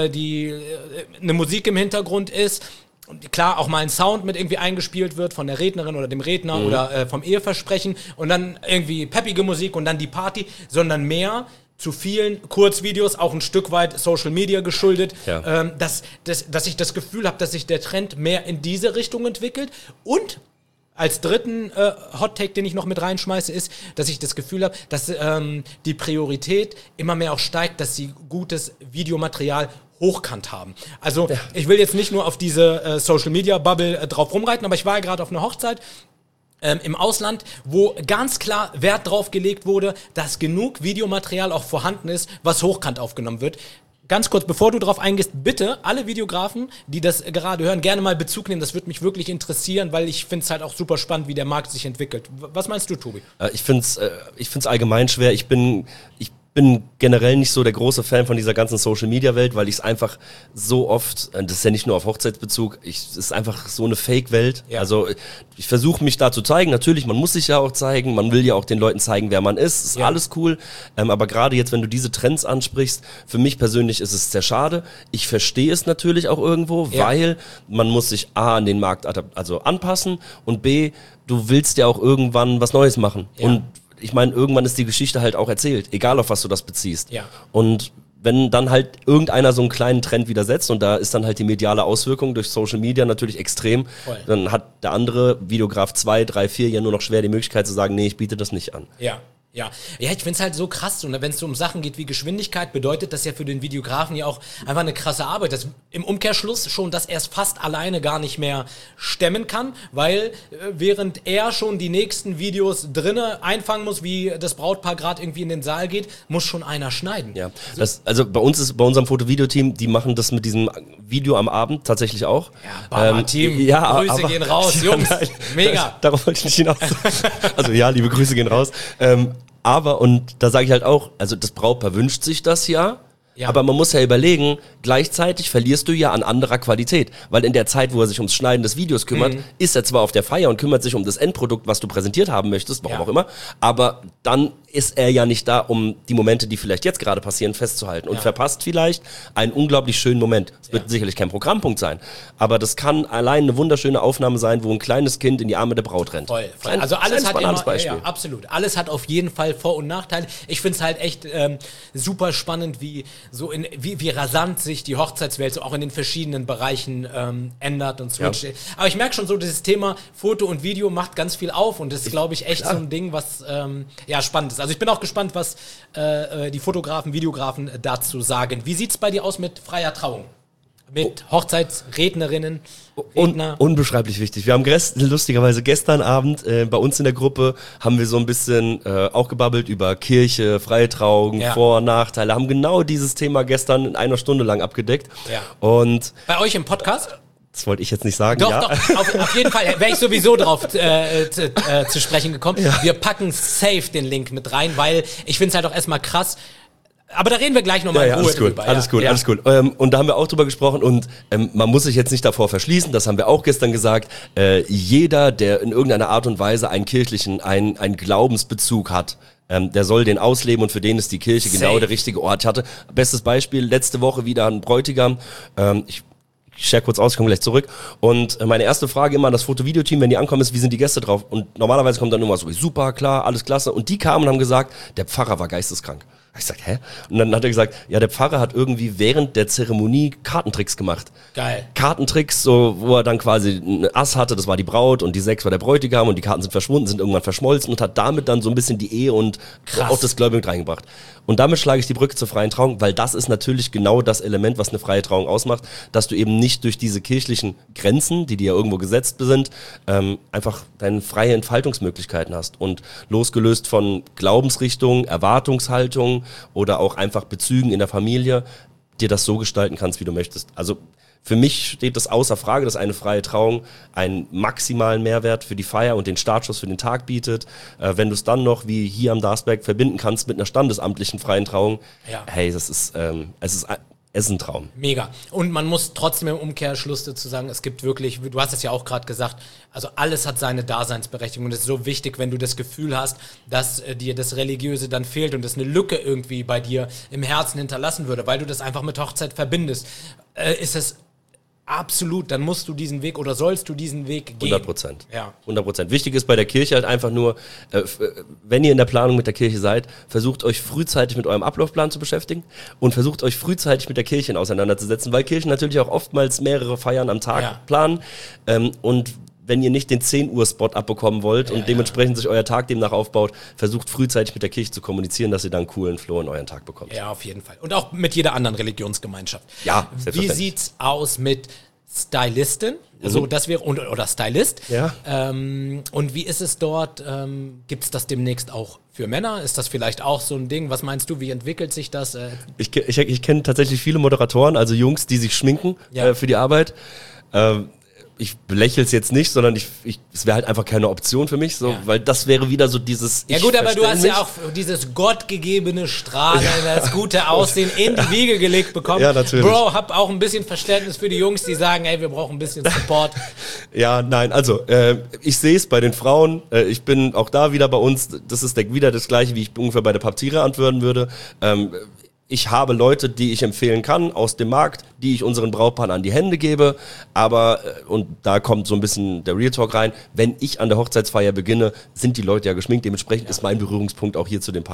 eine Musik im Hintergrund ist. Und klar, auch mal ein Sound mit irgendwie eingespielt wird von der Rednerin oder dem Redner oder vom Eheversprechen und dann irgendwie peppige Musik und dann die Party, sondern mehr zu vielen Kurzvideos, auch ein Stück weit Social Media geschuldet, dass ich das Gefühl habe, dass sich der Trend mehr in diese Richtung entwickelt. Und als dritten Hot-Take, den ich noch mit reinschmeiße, ist, dass ich das Gefühl habe, dass die Priorität immer mehr auch steigt, dass sie gutes Videomaterial hochkant haben. Also ich will jetzt nicht nur auf diese Social-Media-Bubble drauf rumreiten, aber ich war ja gerade auf einer Hochzeit im Ausland, wo ganz klar Wert drauf gelegt wurde, dass genug Videomaterial auch vorhanden ist, was hochkant aufgenommen wird. Ganz kurz, bevor du drauf eingehst, bitte alle Videografen, die das gerade hören, gerne mal Bezug nehmen. Das würde mich wirklich interessieren, weil ich finde es halt auch super spannend, wie der Markt sich entwickelt. Was meinst du, Tobi? Ich find's allgemein schwer. Ich bin generell nicht so der große Fan von dieser ganzen Social-Media-Welt, weil ich es einfach so oft, das ist ja nicht nur auf Hochzeitsbezug, es ist einfach so eine Fake-Welt. Ja. Also ich versuche mich da zu zeigen. Natürlich, man muss sich ja auch zeigen, man will ja auch den Leuten zeigen, wer man ist. Ist alles cool. Aber gerade jetzt, wenn du diese Trends ansprichst, für mich persönlich ist es sehr schade. Ich verstehe es natürlich auch irgendwo, weil man muss sich A, an den Markt anpassen und B, du willst ja auch irgendwann was Neues machen. Ja. Und ich meine, irgendwann ist die Geschichte halt auch erzählt, egal auf was du das beziehst. Ja. Und wenn dann halt irgendeiner so einen kleinen Trend wieder setzt und da ist dann halt die mediale Auswirkung durch Social Media natürlich extrem, dann hat der andere Videograf 2, 3, 4 ja nur noch schwer die Möglichkeit zu sagen, nee, ich biete das nicht an. Ja, ich find's halt so krass, und wenn es so um Sachen geht wie Geschwindigkeit, bedeutet das ja für den Videografen ja auch einfach eine krasse Arbeit. Das im Umkehrschluss schon, dass er es fast alleine gar nicht mehr stemmen kann, weil während er schon die nächsten Videos drinne einfangen muss, wie das Brautpaar gerade irgendwie in den Saal geht, muss schon einer schneiden. Ja, also bei unserem Foto-Video-Team, die machen das mit diesem Video am Abend tatsächlich auch. Ja, Team, Grüße gehen raus, Jungs, mega. Darauf wollte ich nicht hinaus. Also ja, liebe Grüße gehen raus. Aber, und da sage ich halt auch, also das Brautpaar wünscht sich das ja, aber man muss ja überlegen, gleichzeitig verlierst du ja an anderer Qualität, weil in der Zeit, wo er sich ums Schneiden des Videos kümmert, ist er zwar auf der Feier und kümmert sich um das Endprodukt, was du präsentiert haben möchtest, warum auch immer, aber dann ist er ja nicht da, um die Momente, die vielleicht jetzt gerade passieren, festzuhalten und verpasst vielleicht einen unglaublich schönen Moment. Es wird sicherlich kein Programmpunkt sein, aber das kann allein eine wunderschöne Aufnahme sein, wo ein kleines Kind in die Arme der Braut rennt. Voll. Also alles hat immer, absolut. Alles hat auf jeden Fall Vor- und Nachteile. Ich finde es halt echt super spannend, wie rasant sich die Hochzeitswelt so auch in den verschiedenen Bereichen ändert und switcht. Ja. Aber ich merke schon so, dieses Thema Foto und Video macht ganz viel auf und das ist, glaube ich, echt so ein Ding, was spannend ist. Also ich bin auch gespannt, was die Fotografen, Videografen dazu sagen. Wie sieht's bei dir aus mit freier Trauung? Mit Hochzeitsrednerinnen, Redner. Unbeschreiblich wichtig. Wir haben lustigerweise gestern Abend bei uns in der Gruppe haben wir so ein bisschen auch gebabbelt über Kirche, freie Trauung, Vor- und Nachteile. Haben genau dieses Thema gestern in einer Stunde lang abgedeckt. Ja. Und bei euch im Podcast? Das wollte ich jetzt nicht sagen. Doch, auf jeden Fall wäre ich sowieso drauf zu sprechen gekommen. Ja. Wir packen safe den Link mit rein, weil ich finde es halt auch erstmal krass. Aber da reden wir gleich nochmal in Ruhe drüber. Alles gut. Und da haben wir auch drüber gesprochen und man muss sich jetzt nicht davor verschließen, das haben wir auch gestern gesagt, jeder, der in irgendeiner Art und Weise einen kirchlichen, einen Glaubensbezug hat, der soll den ausleben und für den ist die Kirche genau der richtige Ort. Ich hatte bestes Beispiel, letzte Woche wieder ein Bräutigam, ich share kurz aus, ich komme gleich zurück. Und meine erste Frage immer an das Foto-Video-Team, wenn die ankommen, ist, wie sind die Gäste drauf? Und normalerweise kommt dann immer so, super, klar, alles klasse. Und die kamen und haben gesagt, der Pfarrer war geisteskrank. Ich sag, hä? Und dann hat er gesagt, ja, der Pfarrer hat irgendwie während der Zeremonie Kartentricks gemacht. Geil. Kartentricks, so, wo er dann quasi ein Ass hatte, das war die Braut und die 6 war der Bräutigam und die Karten sind verschwunden, sind irgendwann verschmolzen und hat damit dann so ein bisschen die Ehe und auch das Gläubige mit reingebracht. Und damit schlage ich die Brücke zur freien Trauung, weil das ist natürlich genau das Element, was eine freie Trauung ausmacht, dass du eben nicht durch diese kirchlichen Grenzen, die dir ja irgendwo gesetzt sind, einfach deine freie Entfaltungsmöglichkeiten hast. Und losgelöst von Glaubensrichtungen, Erwartungshaltungen oder auch einfach Bezügen in der Familie, dir das so gestalten kannst, wie du möchtest. Also für mich steht das außer Frage, dass eine freie Trauung einen maximalen Mehrwert für die Feier und den Startschuss für den Tag bietet. Wenn du es dann noch wie hier am Darsberg verbinden kannst mit einer standesamtlichen freien Trauung, hey, das ist, es ist ein Traum. Mega. Und man muss trotzdem im Umkehrschluss dazu sagen, es gibt wirklich, du hast es ja auch gerade gesagt, also alles hat seine Daseinsberechtigung und es ist so wichtig, wenn du das Gefühl hast, dass dir das Religiöse dann fehlt und das eine Lücke irgendwie bei dir im Herzen hinterlassen würde, weil du das einfach mit Hochzeit verbindest, ist es absolut, dann musst du diesen Weg oder sollst du diesen Weg gehen. 100%. Ja. 100%. Wichtig ist bei der Kirche halt einfach nur, wenn ihr in der Planung mit der Kirche seid, versucht euch frühzeitig mit eurem Ablaufplan zu beschäftigen und versucht euch frühzeitig mit der Kirche auseinanderzusetzen, weil Kirchen natürlich auch oftmals mehrere Feiern am Tag planen und wenn ihr nicht den 10 Uhr Spot abbekommen wollt und dementsprechend sich euer Tag demnach aufbaut, versucht frühzeitig mit der Kirche zu kommunizieren, dass ihr dann einen coolen Flow in euren Tag bekommt. Ja, auf jeden Fall. Und auch mit jeder anderen Religionsgemeinschaft. Ja, wie sieht's aus mit Stylistin? Also das wäre oder Stylist. Ja. Und wie ist es dort? Gibt es das demnächst auch für Männer? Ist das vielleicht auch so ein Ding? Was meinst du? Wie entwickelt sich das? Ich kenne tatsächlich viele Moderatoren, also Jungs, die sich schminken für die Arbeit. Ich belächle es jetzt nicht, sondern es wäre halt einfach keine Option für mich, so, weil das wäre wieder so dieses. Ja gut, aber du hast ja auch dieses gottgegebene Strahlen, das gute Aussehen in die Wiege gelegt bekommen. Ja, natürlich. Bro, hab auch ein bisschen Verständnis für die Jungs, die sagen, ey, wir brauchen ein bisschen Support. Ja, nein, also ich sehe es bei den Frauen. Ich bin auch da wieder bei uns. Das ist wieder das Gleiche, wie ich ungefähr bei der Paptira antworten würde. Ich habe Leute, die ich empfehlen kann aus dem Markt, die ich unseren Brautpaaren an die Hände gebe, aber, und da kommt so ein bisschen der Real Talk rein, wenn ich an der Hochzeitsfeier beginne, sind die Leute ja geschminkt, dementsprechend ist mein Berührungspunkt auch hier zu dem Part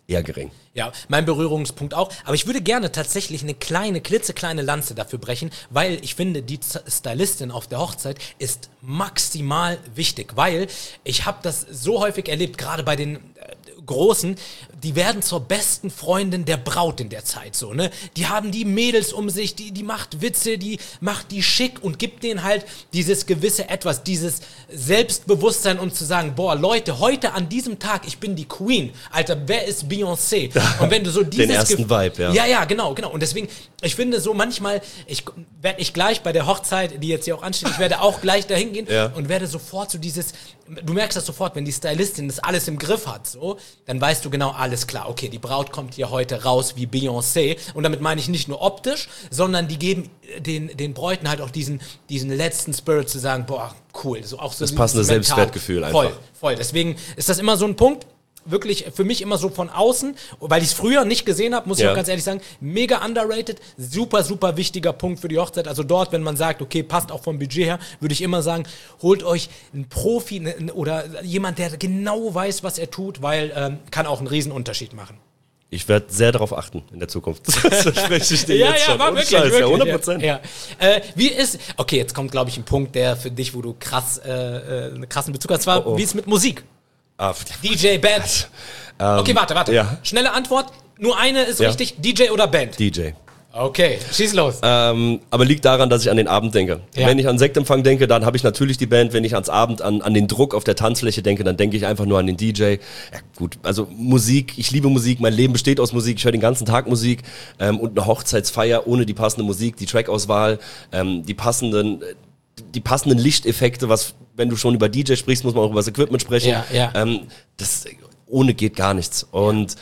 eher gering. Ja, mein Berührungspunkt auch. Aber ich würde gerne tatsächlich eine klitzekleine Lanze dafür brechen, weil ich finde, die Stylistin auf der Hochzeit ist maximal wichtig, weil ich habe das so häufig erlebt, gerade bei den Großen, die werden zur besten Freundin der Braut in der Zeit, so, ne? Die haben die Mädels um sich, die macht Witze, die macht die schick und gibt denen halt dieses gewisse Etwas, dieses Selbstbewusstsein, um zu sagen, boah, Leute, heute an diesem Tag, ich bin die Queen. Alter, wer ist Beyoncé? Und wenn du so dieses... Den ersten Vibe, ja. Ja, genau. Und deswegen, ich finde so manchmal, werde ich gleich bei der Hochzeit, die jetzt hier auch ansteht, ich werde auch gleich dahin gehen und werde sofort so dieses, du merkst das sofort, wenn die Stylistin das alles im Griff hat, so, dann weißt du genau, alles klar, okay, die Braut kommt hier heute raus wie Beyoncé und damit meine ich nicht nur optisch, sondern die geben den Bräuten halt auch diesen letzten Spirit zu sagen, boah, cool, so auch so das passende Selbstwertgefühl einfach. Voll, deswegen ist das immer so ein Punkt, wirklich für mich immer so von außen, weil ich es früher nicht gesehen habe, muss ich auch ganz ehrlich sagen, mega underrated, super, super wichtiger Punkt für die Hochzeit. Also dort, wenn man sagt, okay, passt auch vom Budget her, würde ich immer sagen, holt euch einen Profi oder jemand, der genau weiß, was er tut, weil kann auch einen Riesenunterschied machen. Ich werde sehr darauf achten in der Zukunft. Das verspreche ich dir jetzt schon. War wirklich, Scheiß, wirklich. 100%. Ja. Wie ist, okay, jetzt kommt, glaube ich, ein Punkt, der für dich, wo du einen krassen Bezug hast, war, wie ist mit Musik? DJ, Band. Okay, warte. Ja. Schnelle Antwort. Nur eine ist richtig. DJ oder Band? DJ. Okay, schieß los. Aber liegt daran, dass ich an den Abend denke. Ja. Wenn ich an Sektempfang denke, dann habe ich natürlich die Band. Wenn ich ans Abend an den Druck auf der Tanzfläche denke, dann denke ich einfach nur an den DJ. Ja gut, also Musik, ich liebe Musik, mein Leben besteht aus Musik, ich höre den ganzen Tag Musik und eine Hochzeitsfeier ohne die passende Musik, die Trackauswahl, die passenden Lichteffekte, was, wenn du schon über DJ sprichst, muss man auch über das Equipment sprechen. Ja. Das ohne geht gar nichts. Und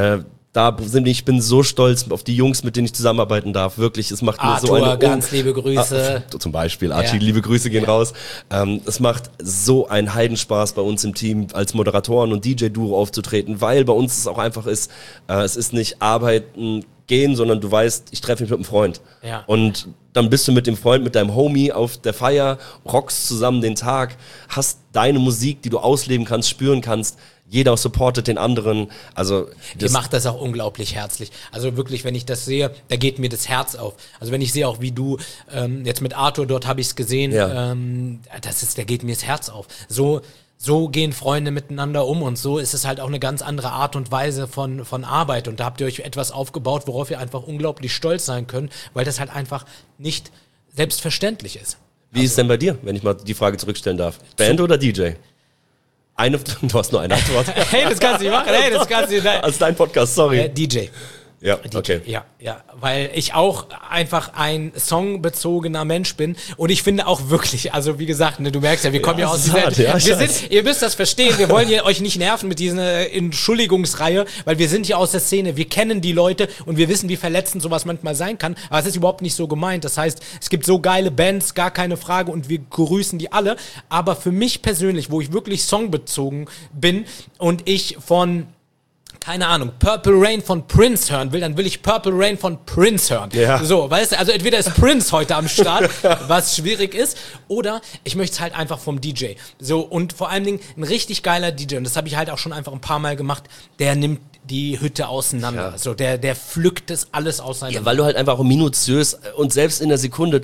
ich bin so stolz auf die Jungs, mit denen ich zusammenarbeiten darf. Wirklich, es macht mir so eine... ganz liebe Grüße. Zum Beispiel, Archie, liebe Grüße gehen raus. Es macht so einen Heidenspaß bei uns im Team, als Moderatoren und DJ-Duo aufzutreten, weil bei uns es auch einfach ist, es ist nicht arbeiten, gehen, sondern du weißt, ich treffe mich mit einem Freund. Ja. Und dann bist du mit dem Freund, mit deinem Homie auf der Feier, rockst zusammen den Tag, hast deine Musik, die du ausleben kannst, spüren kannst. Jeder supportet den anderen. Also ihr macht das auch unglaublich herzlich. Also wirklich, wenn ich das sehe, da geht mir das Herz auf. Also wenn ich sehe auch, wie du jetzt mit Arthur, dort habe ich es gesehen, da geht mir das Herz auf. So gehen Freunde miteinander um und so ist es halt auch eine ganz andere Art und Weise von Arbeit. Und da habt ihr euch etwas aufgebaut, worauf ihr einfach unglaublich stolz sein könnt, weil das halt einfach nicht selbstverständlich ist. Wie ist denn bei dir, wenn ich mal die Frage zurückstellen darf? Band oder DJ? Du hast nur eine Antwort. Hey, das kannst du nicht machen. Also dein Podcast, sorry. DJ. Ja, DJ, okay. Ja, weil ich auch einfach ein songbezogener Mensch bin und ich finde auch wirklich, also wie gesagt, ne, du merkst ja, wir kommen ja aus dieser, ihr müsst das verstehen, wir wollen ja euch nicht nerven mit dieser Entschuldigungsreihe, weil wir sind ja aus der Szene, wir kennen die Leute und wir wissen, wie verletzend sowas manchmal sein kann, aber es ist überhaupt nicht so gemeint, das heißt, es gibt so geile Bands, gar keine Frage und wir grüßen die alle, aber für mich persönlich, wo ich wirklich songbezogen bin und ich von keine Ahnung, Purple Rain von Prince hören will, dann will ich Purple Rain von Prince hören. Ja. So, weißt du, also entweder ist Prince heute am Start, was schwierig ist, oder ich möchte es halt einfach vom DJ. So, und vor allen Dingen ein richtig geiler DJ, und das habe ich halt auch schon einfach ein paar Mal gemacht, der nimmt die Hütte auseinander. Ja. So, der pflückt das alles auseinander. Ja, weil du halt einfach minutiös und selbst in der Sekunde,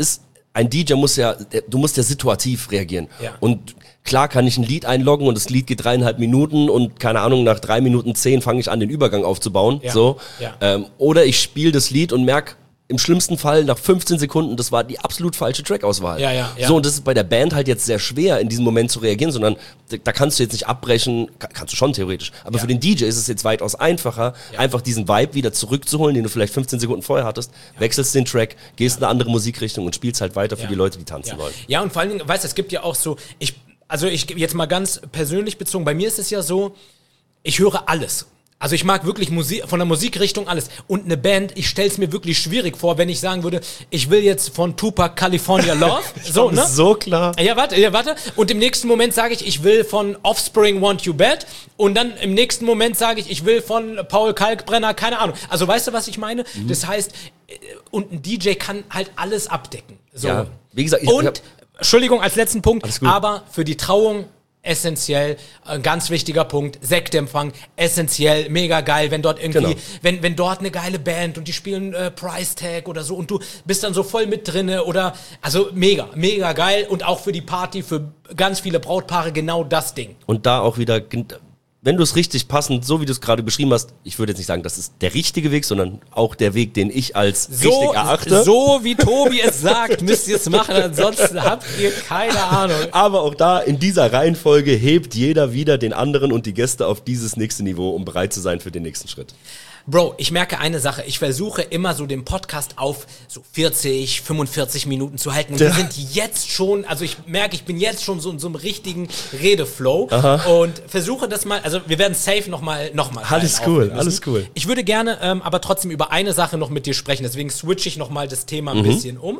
ein DJ musst ja situativ reagieren. Ja. Und klar kann ich ein Lied einloggen und das Lied geht 3,5 Minuten und keine Ahnung, nach 3 Minuten 10 fange ich an, den Übergang aufzubauen. Ja. So. Ja. Oder ich spiele das Lied und merke im schlimmsten Fall nach 15 Sekunden, das war die absolut falsche Trackauswahl. Ja. So, und das ist bei der Band halt jetzt sehr schwer, in diesem Moment zu reagieren, sondern da kannst du jetzt nicht abbrechen, kannst du schon theoretisch, aber für den DJ ist es jetzt weitaus einfacher, einfach diesen Vibe wieder zurückzuholen, den du vielleicht 15 Sekunden vorher hattest, wechselst den Track, gehst in eine andere Musikrichtung und spielst halt weiter für die Leute, die tanzen wollen. Ja, und vor allen Dingen, weißt du, es gibt ja auch so, ich jetzt mal ganz persönlich bezogen, bei mir ist es ja so, ich höre alles. Also ich mag wirklich Musik, von der Musikrichtung alles. Und eine Band, ich stell's mir wirklich schwierig vor, wenn ich sagen würde, ich will jetzt von Tupac California Love. So, ne? So klar. Ja, warte. Und im nächsten Moment sage ich will von Offspring Want You Bad. Und dann im nächsten Moment sage ich will von Paul Kalkbrenner, keine Ahnung. Also weißt du, was ich meine? Mhm. Das heißt, und ein DJ kann halt alles abdecken. So. Ja, wie gesagt, Entschuldigung, als letzten Punkt, aber für die Trauung essentiell, ein ganz wichtiger Punkt, Sektempfang, essentiell, mega geil, wenn dort irgendwie, wenn dort eine geile Band und die spielen Price Tag oder so und du bist dann so voll mit drinne oder, also mega, mega geil und auch für die Party, für ganz viele Brautpaare genau das Ding. Und da auch wieder, wenn du es richtig passend, so wie du es gerade beschrieben hast, ich würde jetzt nicht sagen, das ist der richtige Weg, sondern auch der Weg, den ich als richtig erachte. So wie Tobi es sagt, müsst ihr es machen, ansonsten habt ihr keine Ahnung. Aber auch da, in dieser Reihenfolge hebt jeder wieder den anderen und die Gäste auf dieses nächste Niveau, um bereit zu sein für den nächsten Schritt. Bro, ich merke eine Sache, ich versuche immer so den Podcast auf so 40, 45 Minuten zu halten und wir sind jetzt schon, also ich merke, ich bin jetzt schon so in so einem richtigen Redeflow und versuche das mal, also wir werden safe nochmal Alles cool, alles cool. Ich würde gerne aber trotzdem über eine Sache noch mit dir sprechen, deswegen switche ich nochmal das Thema ein bisschen um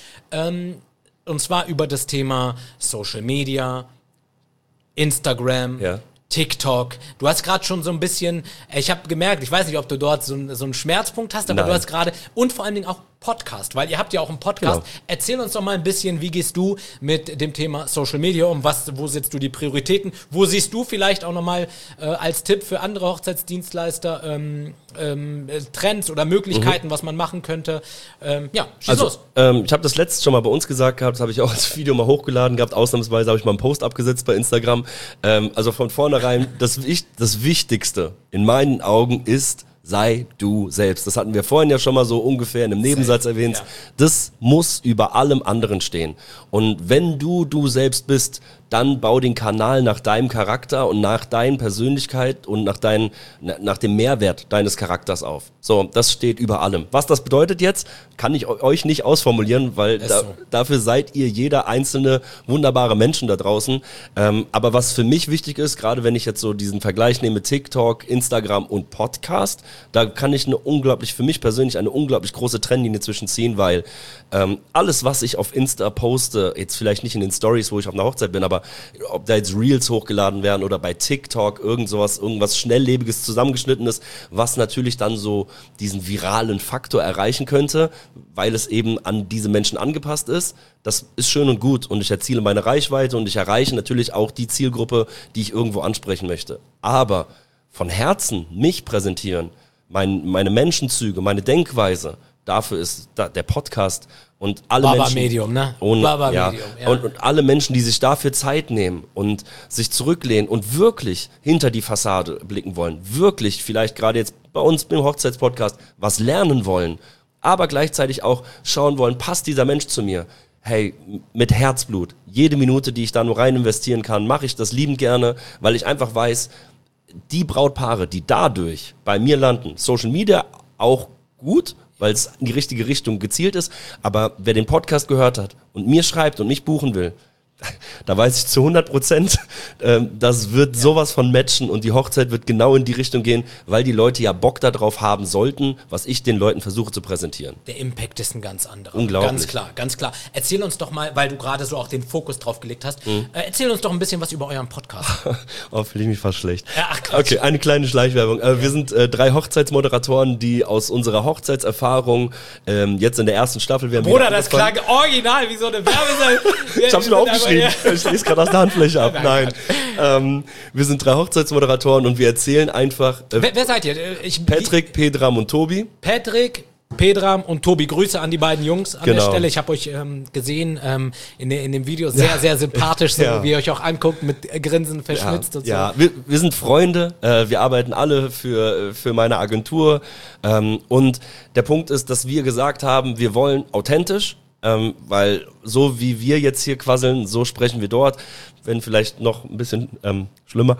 und zwar über das Thema Social Media, Instagram, TikTok. Du hast gerade schon so ein bisschen, ich habe gemerkt, ich weiß nicht, ob du dort so einen Schmerzpunkt hast, aber du hast gerade, und vor allen Dingen auch Podcast, weil ihr habt ja auch einen Podcast. Genau. Erzähl uns doch mal ein bisschen, wie gehst du mit dem Thema Social Media um? Wo setzt du die Prioritäten? Wo siehst du vielleicht auch nochmal als Tipp für andere Hochzeitsdienstleister Trends oder Möglichkeiten, was man machen könnte? Schieß los. Ich habe das letztes schon mal bei uns gesagt gehabt, das habe ich auch als Video mal hochgeladen gehabt, ausnahmsweise habe ich mal einen Post abgesetzt bei Instagram. Also von vornherein, das Wichtigste in meinen Augen ist, sei du selbst. Das hatten wir vorhin ja schon mal so ungefähr in einem Nebensatz erwähnt. Ja. Das muss über allem anderen stehen. Und wenn du selbst bist, dann bau den Kanal nach deinem Charakter und nach deiner Persönlichkeit und nach dem Mehrwert deines Charakters auf. So, das steht über allem. Was das bedeutet jetzt, kann ich euch nicht ausformulieren, weil dafür seid ihr jeder einzelne wunderbare Menschen da draußen. Aber was für mich wichtig ist, gerade wenn ich jetzt so diesen Vergleich nehme, TikTok, Instagram und Podcast, da kann ich für mich persönlich eine unglaublich große Trennlinie zwischen ziehen, weil alles, was ich auf Insta poste, jetzt vielleicht nicht in den Stories, wo ich auf einer Hochzeit bin, aber ob da jetzt Reels hochgeladen werden oder bei TikTok irgendwas Schnelllebiges zusammengeschnittenes, was natürlich dann so diesen viralen Faktor erreichen könnte, weil es eben an diese Menschen angepasst ist. Das ist schön und gut und ich erziele meine Reichweite und ich erreiche natürlich auch die Zielgruppe, die ich irgendwo ansprechen möchte. Aber von Herzen mich präsentieren, meine Menschenzüge, meine Denkweise, dafür ist der Podcast und alle Menschen, Medium, ne? Und alle Menschen, die sich dafür Zeit nehmen und sich zurücklehnen und wirklich hinter die Fassade blicken wollen, wirklich vielleicht gerade jetzt bei uns im Hochzeitspodcast was lernen wollen, aber gleichzeitig auch schauen wollen, passt dieser Mensch zu mir? Hey, mit Herzblut, jede Minute, die ich da nur rein investieren kann, mache ich das liebend gerne, weil ich einfach weiß, die Brautpaare, die dadurch bei mir landen, Social Media auch gut, weil es in die richtige Richtung gezielt ist, aber wer den Podcast gehört hat und mir schreibt und mich buchen will, da weiß ich zu 100%, das wird sowas von matchen und die Hochzeit wird genau in die Richtung gehen, weil die Leute ja Bock darauf haben sollten, was ich den Leuten versuche zu präsentieren. Der Impact ist ein ganz anderer. Unglaublich. Ganz klar. Erzähl uns doch mal, weil du gerade so auch den Fokus drauf gelegt hast, erzähl uns doch ein bisschen was über euren Podcast. Fühle ich mich fast schlecht. Ach, Quatsch. Okay, eine kleine Schleichwerbung. Wir sind 3 Hochzeitsmoderatoren, die aus unserer Hochzeitserfahrung jetzt in der ersten Staffel... Bruder, das klang original wie so eine Werbeseite. Ich hab's mir aufgeschrieben. Ich lese gerade aus der Handfläche ab. Nein. Wir sind 3 Hochzeitsmoderatoren und wir erzählen einfach... Wer seid ihr? Patrick, Pedram und Tobi. Patrick, Pedram und Tobi. Grüße an die beiden Jungs an der Stelle. Ich habe euch gesehen in dem Video. Sehr, sehr sympathisch, so wie ihr euch auch anguckt, mit Grinsen verschmitzt und so. Ja, wir sind Freunde. Wir arbeiten alle für meine Agentur. Und der Punkt ist, dass wir gesagt haben, wir wollen authentisch, weil so wie wir jetzt hier quasseln, so sprechen wir dort, wenn vielleicht noch ein bisschen schlimmer.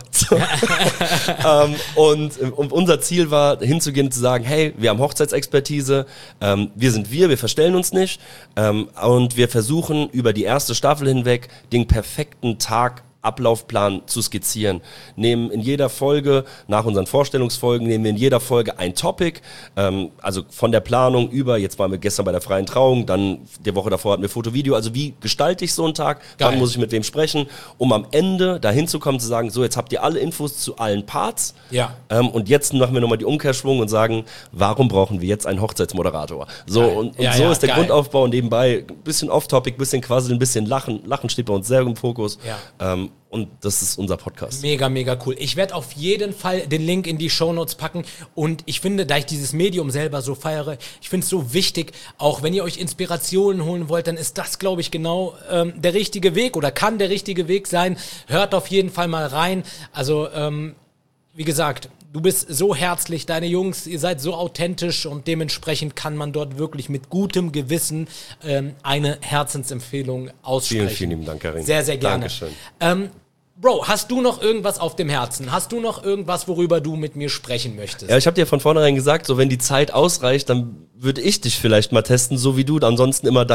Und unser Ziel war, hinzugehen und zu sagen, hey, wir haben Hochzeitsexpertise, wir sind wir verstellen uns nicht und wir versuchen über die erste Staffel hinweg den perfekten Ablaufplan zu skizzieren. Nehmen in jeder Folge, nach unseren Vorstellungsfolgen, nehmen wir in jeder Folge ein Topic, also von der Planung über, jetzt waren wir gestern bei der freien Trauung, dann die Woche davor hatten wir Foto-Video, also wie gestalte ich so einen Tag, wann muss ich mit wem sprechen, um am Ende dahin zu kommen, zu sagen, so jetzt habt ihr alle Infos zu allen Parts und jetzt machen wir nochmal die Umkehrschwung und sagen, warum brauchen wir jetzt einen Hochzeitsmoderator? So und so ist der Grundaufbau und nebenbei ein bisschen off-topic, ein bisschen quasseln, ein bisschen lachen steht bei uns sehr im Fokus. und das ist unser Podcast. Mega, mega cool. Ich werde auf jeden Fall den Link in die Shownotes packen und ich finde, da ich dieses Medium selber so feiere, ich finde es so wichtig, auch wenn ihr euch Inspirationen holen wollt, dann ist das, glaube ich, genau der richtige Weg oder kann der richtige Weg sein. Hört auf jeden Fall mal rein. Also, wie gesagt, du bist so herzlich, deine Jungs, ihr seid so authentisch und dementsprechend kann man dort wirklich mit gutem Gewissen eine Herzensempfehlung aussprechen. Vielen, vielen lieben Dank, Karin. Sehr, sehr gerne. Dankeschön. Bro, hast du noch irgendwas auf dem Herzen? Hast du noch irgendwas, worüber du mit mir sprechen möchtest? Ja, ich habe dir von vornherein gesagt, so wenn die Zeit ausreicht, dann würde ich dich vielleicht mal testen, so wie du ansonsten immer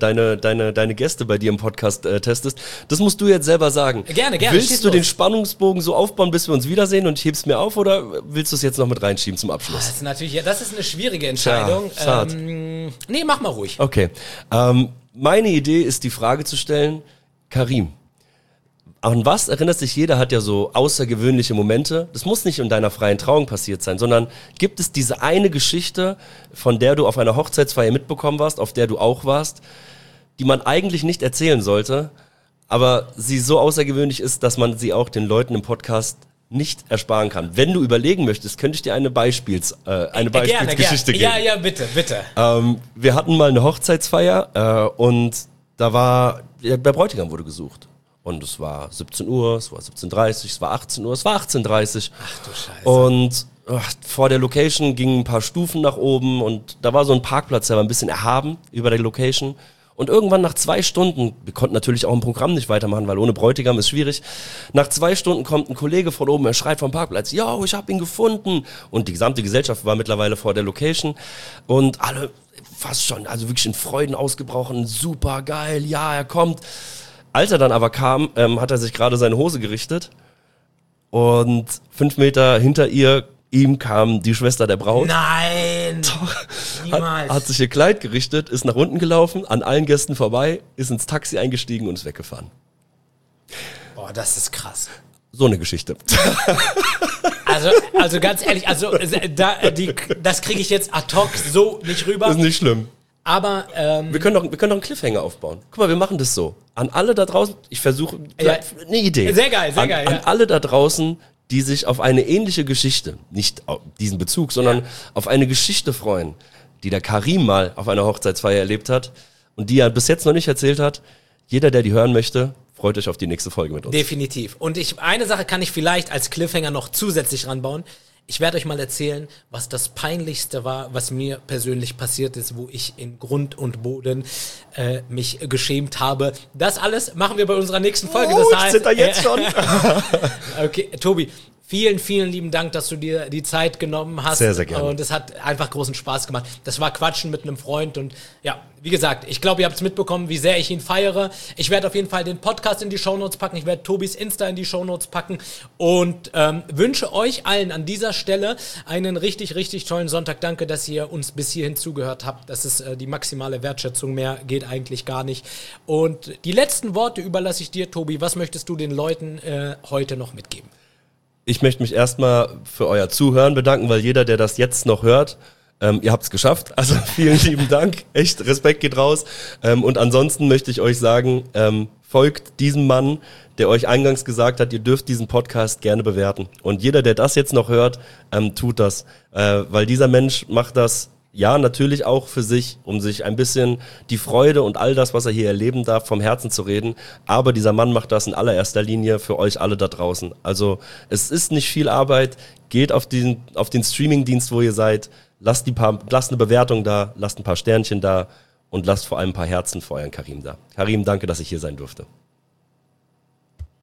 deine Gäste bei dir im Podcast testest. Das musst du jetzt selber sagen. Gerne. Willst du den Spannungsbogen so aufbauen, bis wir uns wiedersehen und hebst mir auf, oder willst du es jetzt noch mit reinschieben zum Abschluss? Das ist natürlich, das ist eine schwierige Entscheidung. Ja, nee, mach mal ruhig. Okay. Meine Idee ist, die Frage zu stellen, Karim, an was erinnert sich jeder, hat ja so außergewöhnliche Momente. Das muss nicht in deiner freien Trauung passiert sein, sondern gibt es diese eine Geschichte, von der du auf einer Hochzeitsfeier mitbekommen warst, auf der du auch warst, die man eigentlich nicht erzählen sollte, aber sie so außergewöhnlich ist, dass man sie auch den Leuten im Podcast nicht ersparen kann. Wenn du überlegen möchtest, könnte ich dir eine Beispielsgeschichte geben. Ja, bitte. Wir hatten mal eine Hochzeitsfeier und da war, der Bräutigam wurde gesucht. Und es war 17 Uhr, es war 17:30 Uhr, es war 18 Uhr, es war 18:30 Uhr. Ach du Scheiße. Und vor der Location gingen ein paar Stufen nach oben und da war so ein Parkplatz, der war ein bisschen erhaben über der Location. Und irgendwann nach 2 Stunden, wir konnten natürlich auch im Programm nicht weitermachen, weil ohne Bräutigam ist schwierig. Nach 2 Stunden kommt ein Kollege von oben, er schreit vom Parkplatz, yo, ich hab ihn gefunden. Und die gesamte Gesellschaft war mittlerweile vor der Location und alle fast schon, also wirklich in Freuden ausgebrochen, super geil, ja, er kommt. Als er dann aber kam, hat er sich gerade seine Hose gerichtet und 5 Meter hinter ihm kam die Schwester der Braut. Nein! Niemals. Hat sich ihr Kleid gerichtet, ist nach unten gelaufen, an allen Gästen vorbei, ist ins Taxi eingestiegen und ist weggefahren. Boah, das ist krass. So eine Geschichte. Also ganz ehrlich, das kriege ich jetzt ad hoc so nicht rüber. Das ist nicht schlimm. Aber wir können doch einen Cliffhanger aufbauen. Guck mal, wir machen das so. An alle da draußen, ich versuche, eine Idee. Sehr geil. An alle da draußen, die sich auf eine ähnliche Geschichte, nicht auf diesen Bezug, sondern auf eine Geschichte freuen, die der Karim mal auf einer Hochzeitsfeier erlebt hat und die er bis jetzt noch nicht erzählt hat. Jeder, der die hören möchte, freut euch auf die nächste Folge mit uns. Definitiv. Und eine Sache kann ich vielleicht als Cliffhanger noch zusätzlich ranbauen. Ich werde euch mal erzählen, was das Peinlichste war, was mir persönlich passiert ist, wo ich in Grund und Boden mich geschämt habe. Das alles machen wir bei unserer nächsten Folge. Das heißt, ich zitter jetzt schon. Okay, Tobi, vielen, vielen lieben Dank, dass du dir die Zeit genommen hast. Sehr, sehr gerne. Und es hat einfach großen Spaß gemacht. Das war Quatschen mit einem Freund und ja, wie gesagt, ich glaube, ihr habt es mitbekommen, wie sehr ich ihn feiere. Ich werde auf jeden Fall den Podcast in die Shownotes packen. Ich werde Tobis Insta in die Shownotes packen und wünsche euch allen an dieser Stelle einen richtig, richtig tollen Sonntag. Danke, dass ihr uns bis hierhin zugehört habt. Das ist die maximale Wertschätzung. Mehr geht eigentlich gar nicht. Und die letzten Worte überlasse ich dir, Tobi. Was möchtest du den Leuten heute noch mitgeben? Ich möchte mich erstmal für euer Zuhören bedanken, weil jeder, der das jetzt noch hört, ihr habt es geschafft. Also vielen lieben Dank. Echt, Respekt geht raus. Und ansonsten möchte ich euch sagen, folgt diesem Mann, der euch eingangs gesagt hat, ihr dürft diesen Podcast gerne bewerten. Und jeder, der das jetzt noch hört, tut das. Weil dieser Mensch macht das, ja, natürlich auch für sich, um sich ein bisschen die Freude und all das, was er hier erleben darf, vom Herzen zu reden. Aber dieser Mann macht das in allererster Linie für euch alle da draußen. Also es ist nicht viel Arbeit. Geht auf den Streamingdienst, wo ihr seid. Lasst eine Bewertung da, lasst ein paar Sternchen da und lasst vor allem ein paar Herzen für euren Karim da. Karim, danke, dass ich hier sein durfte.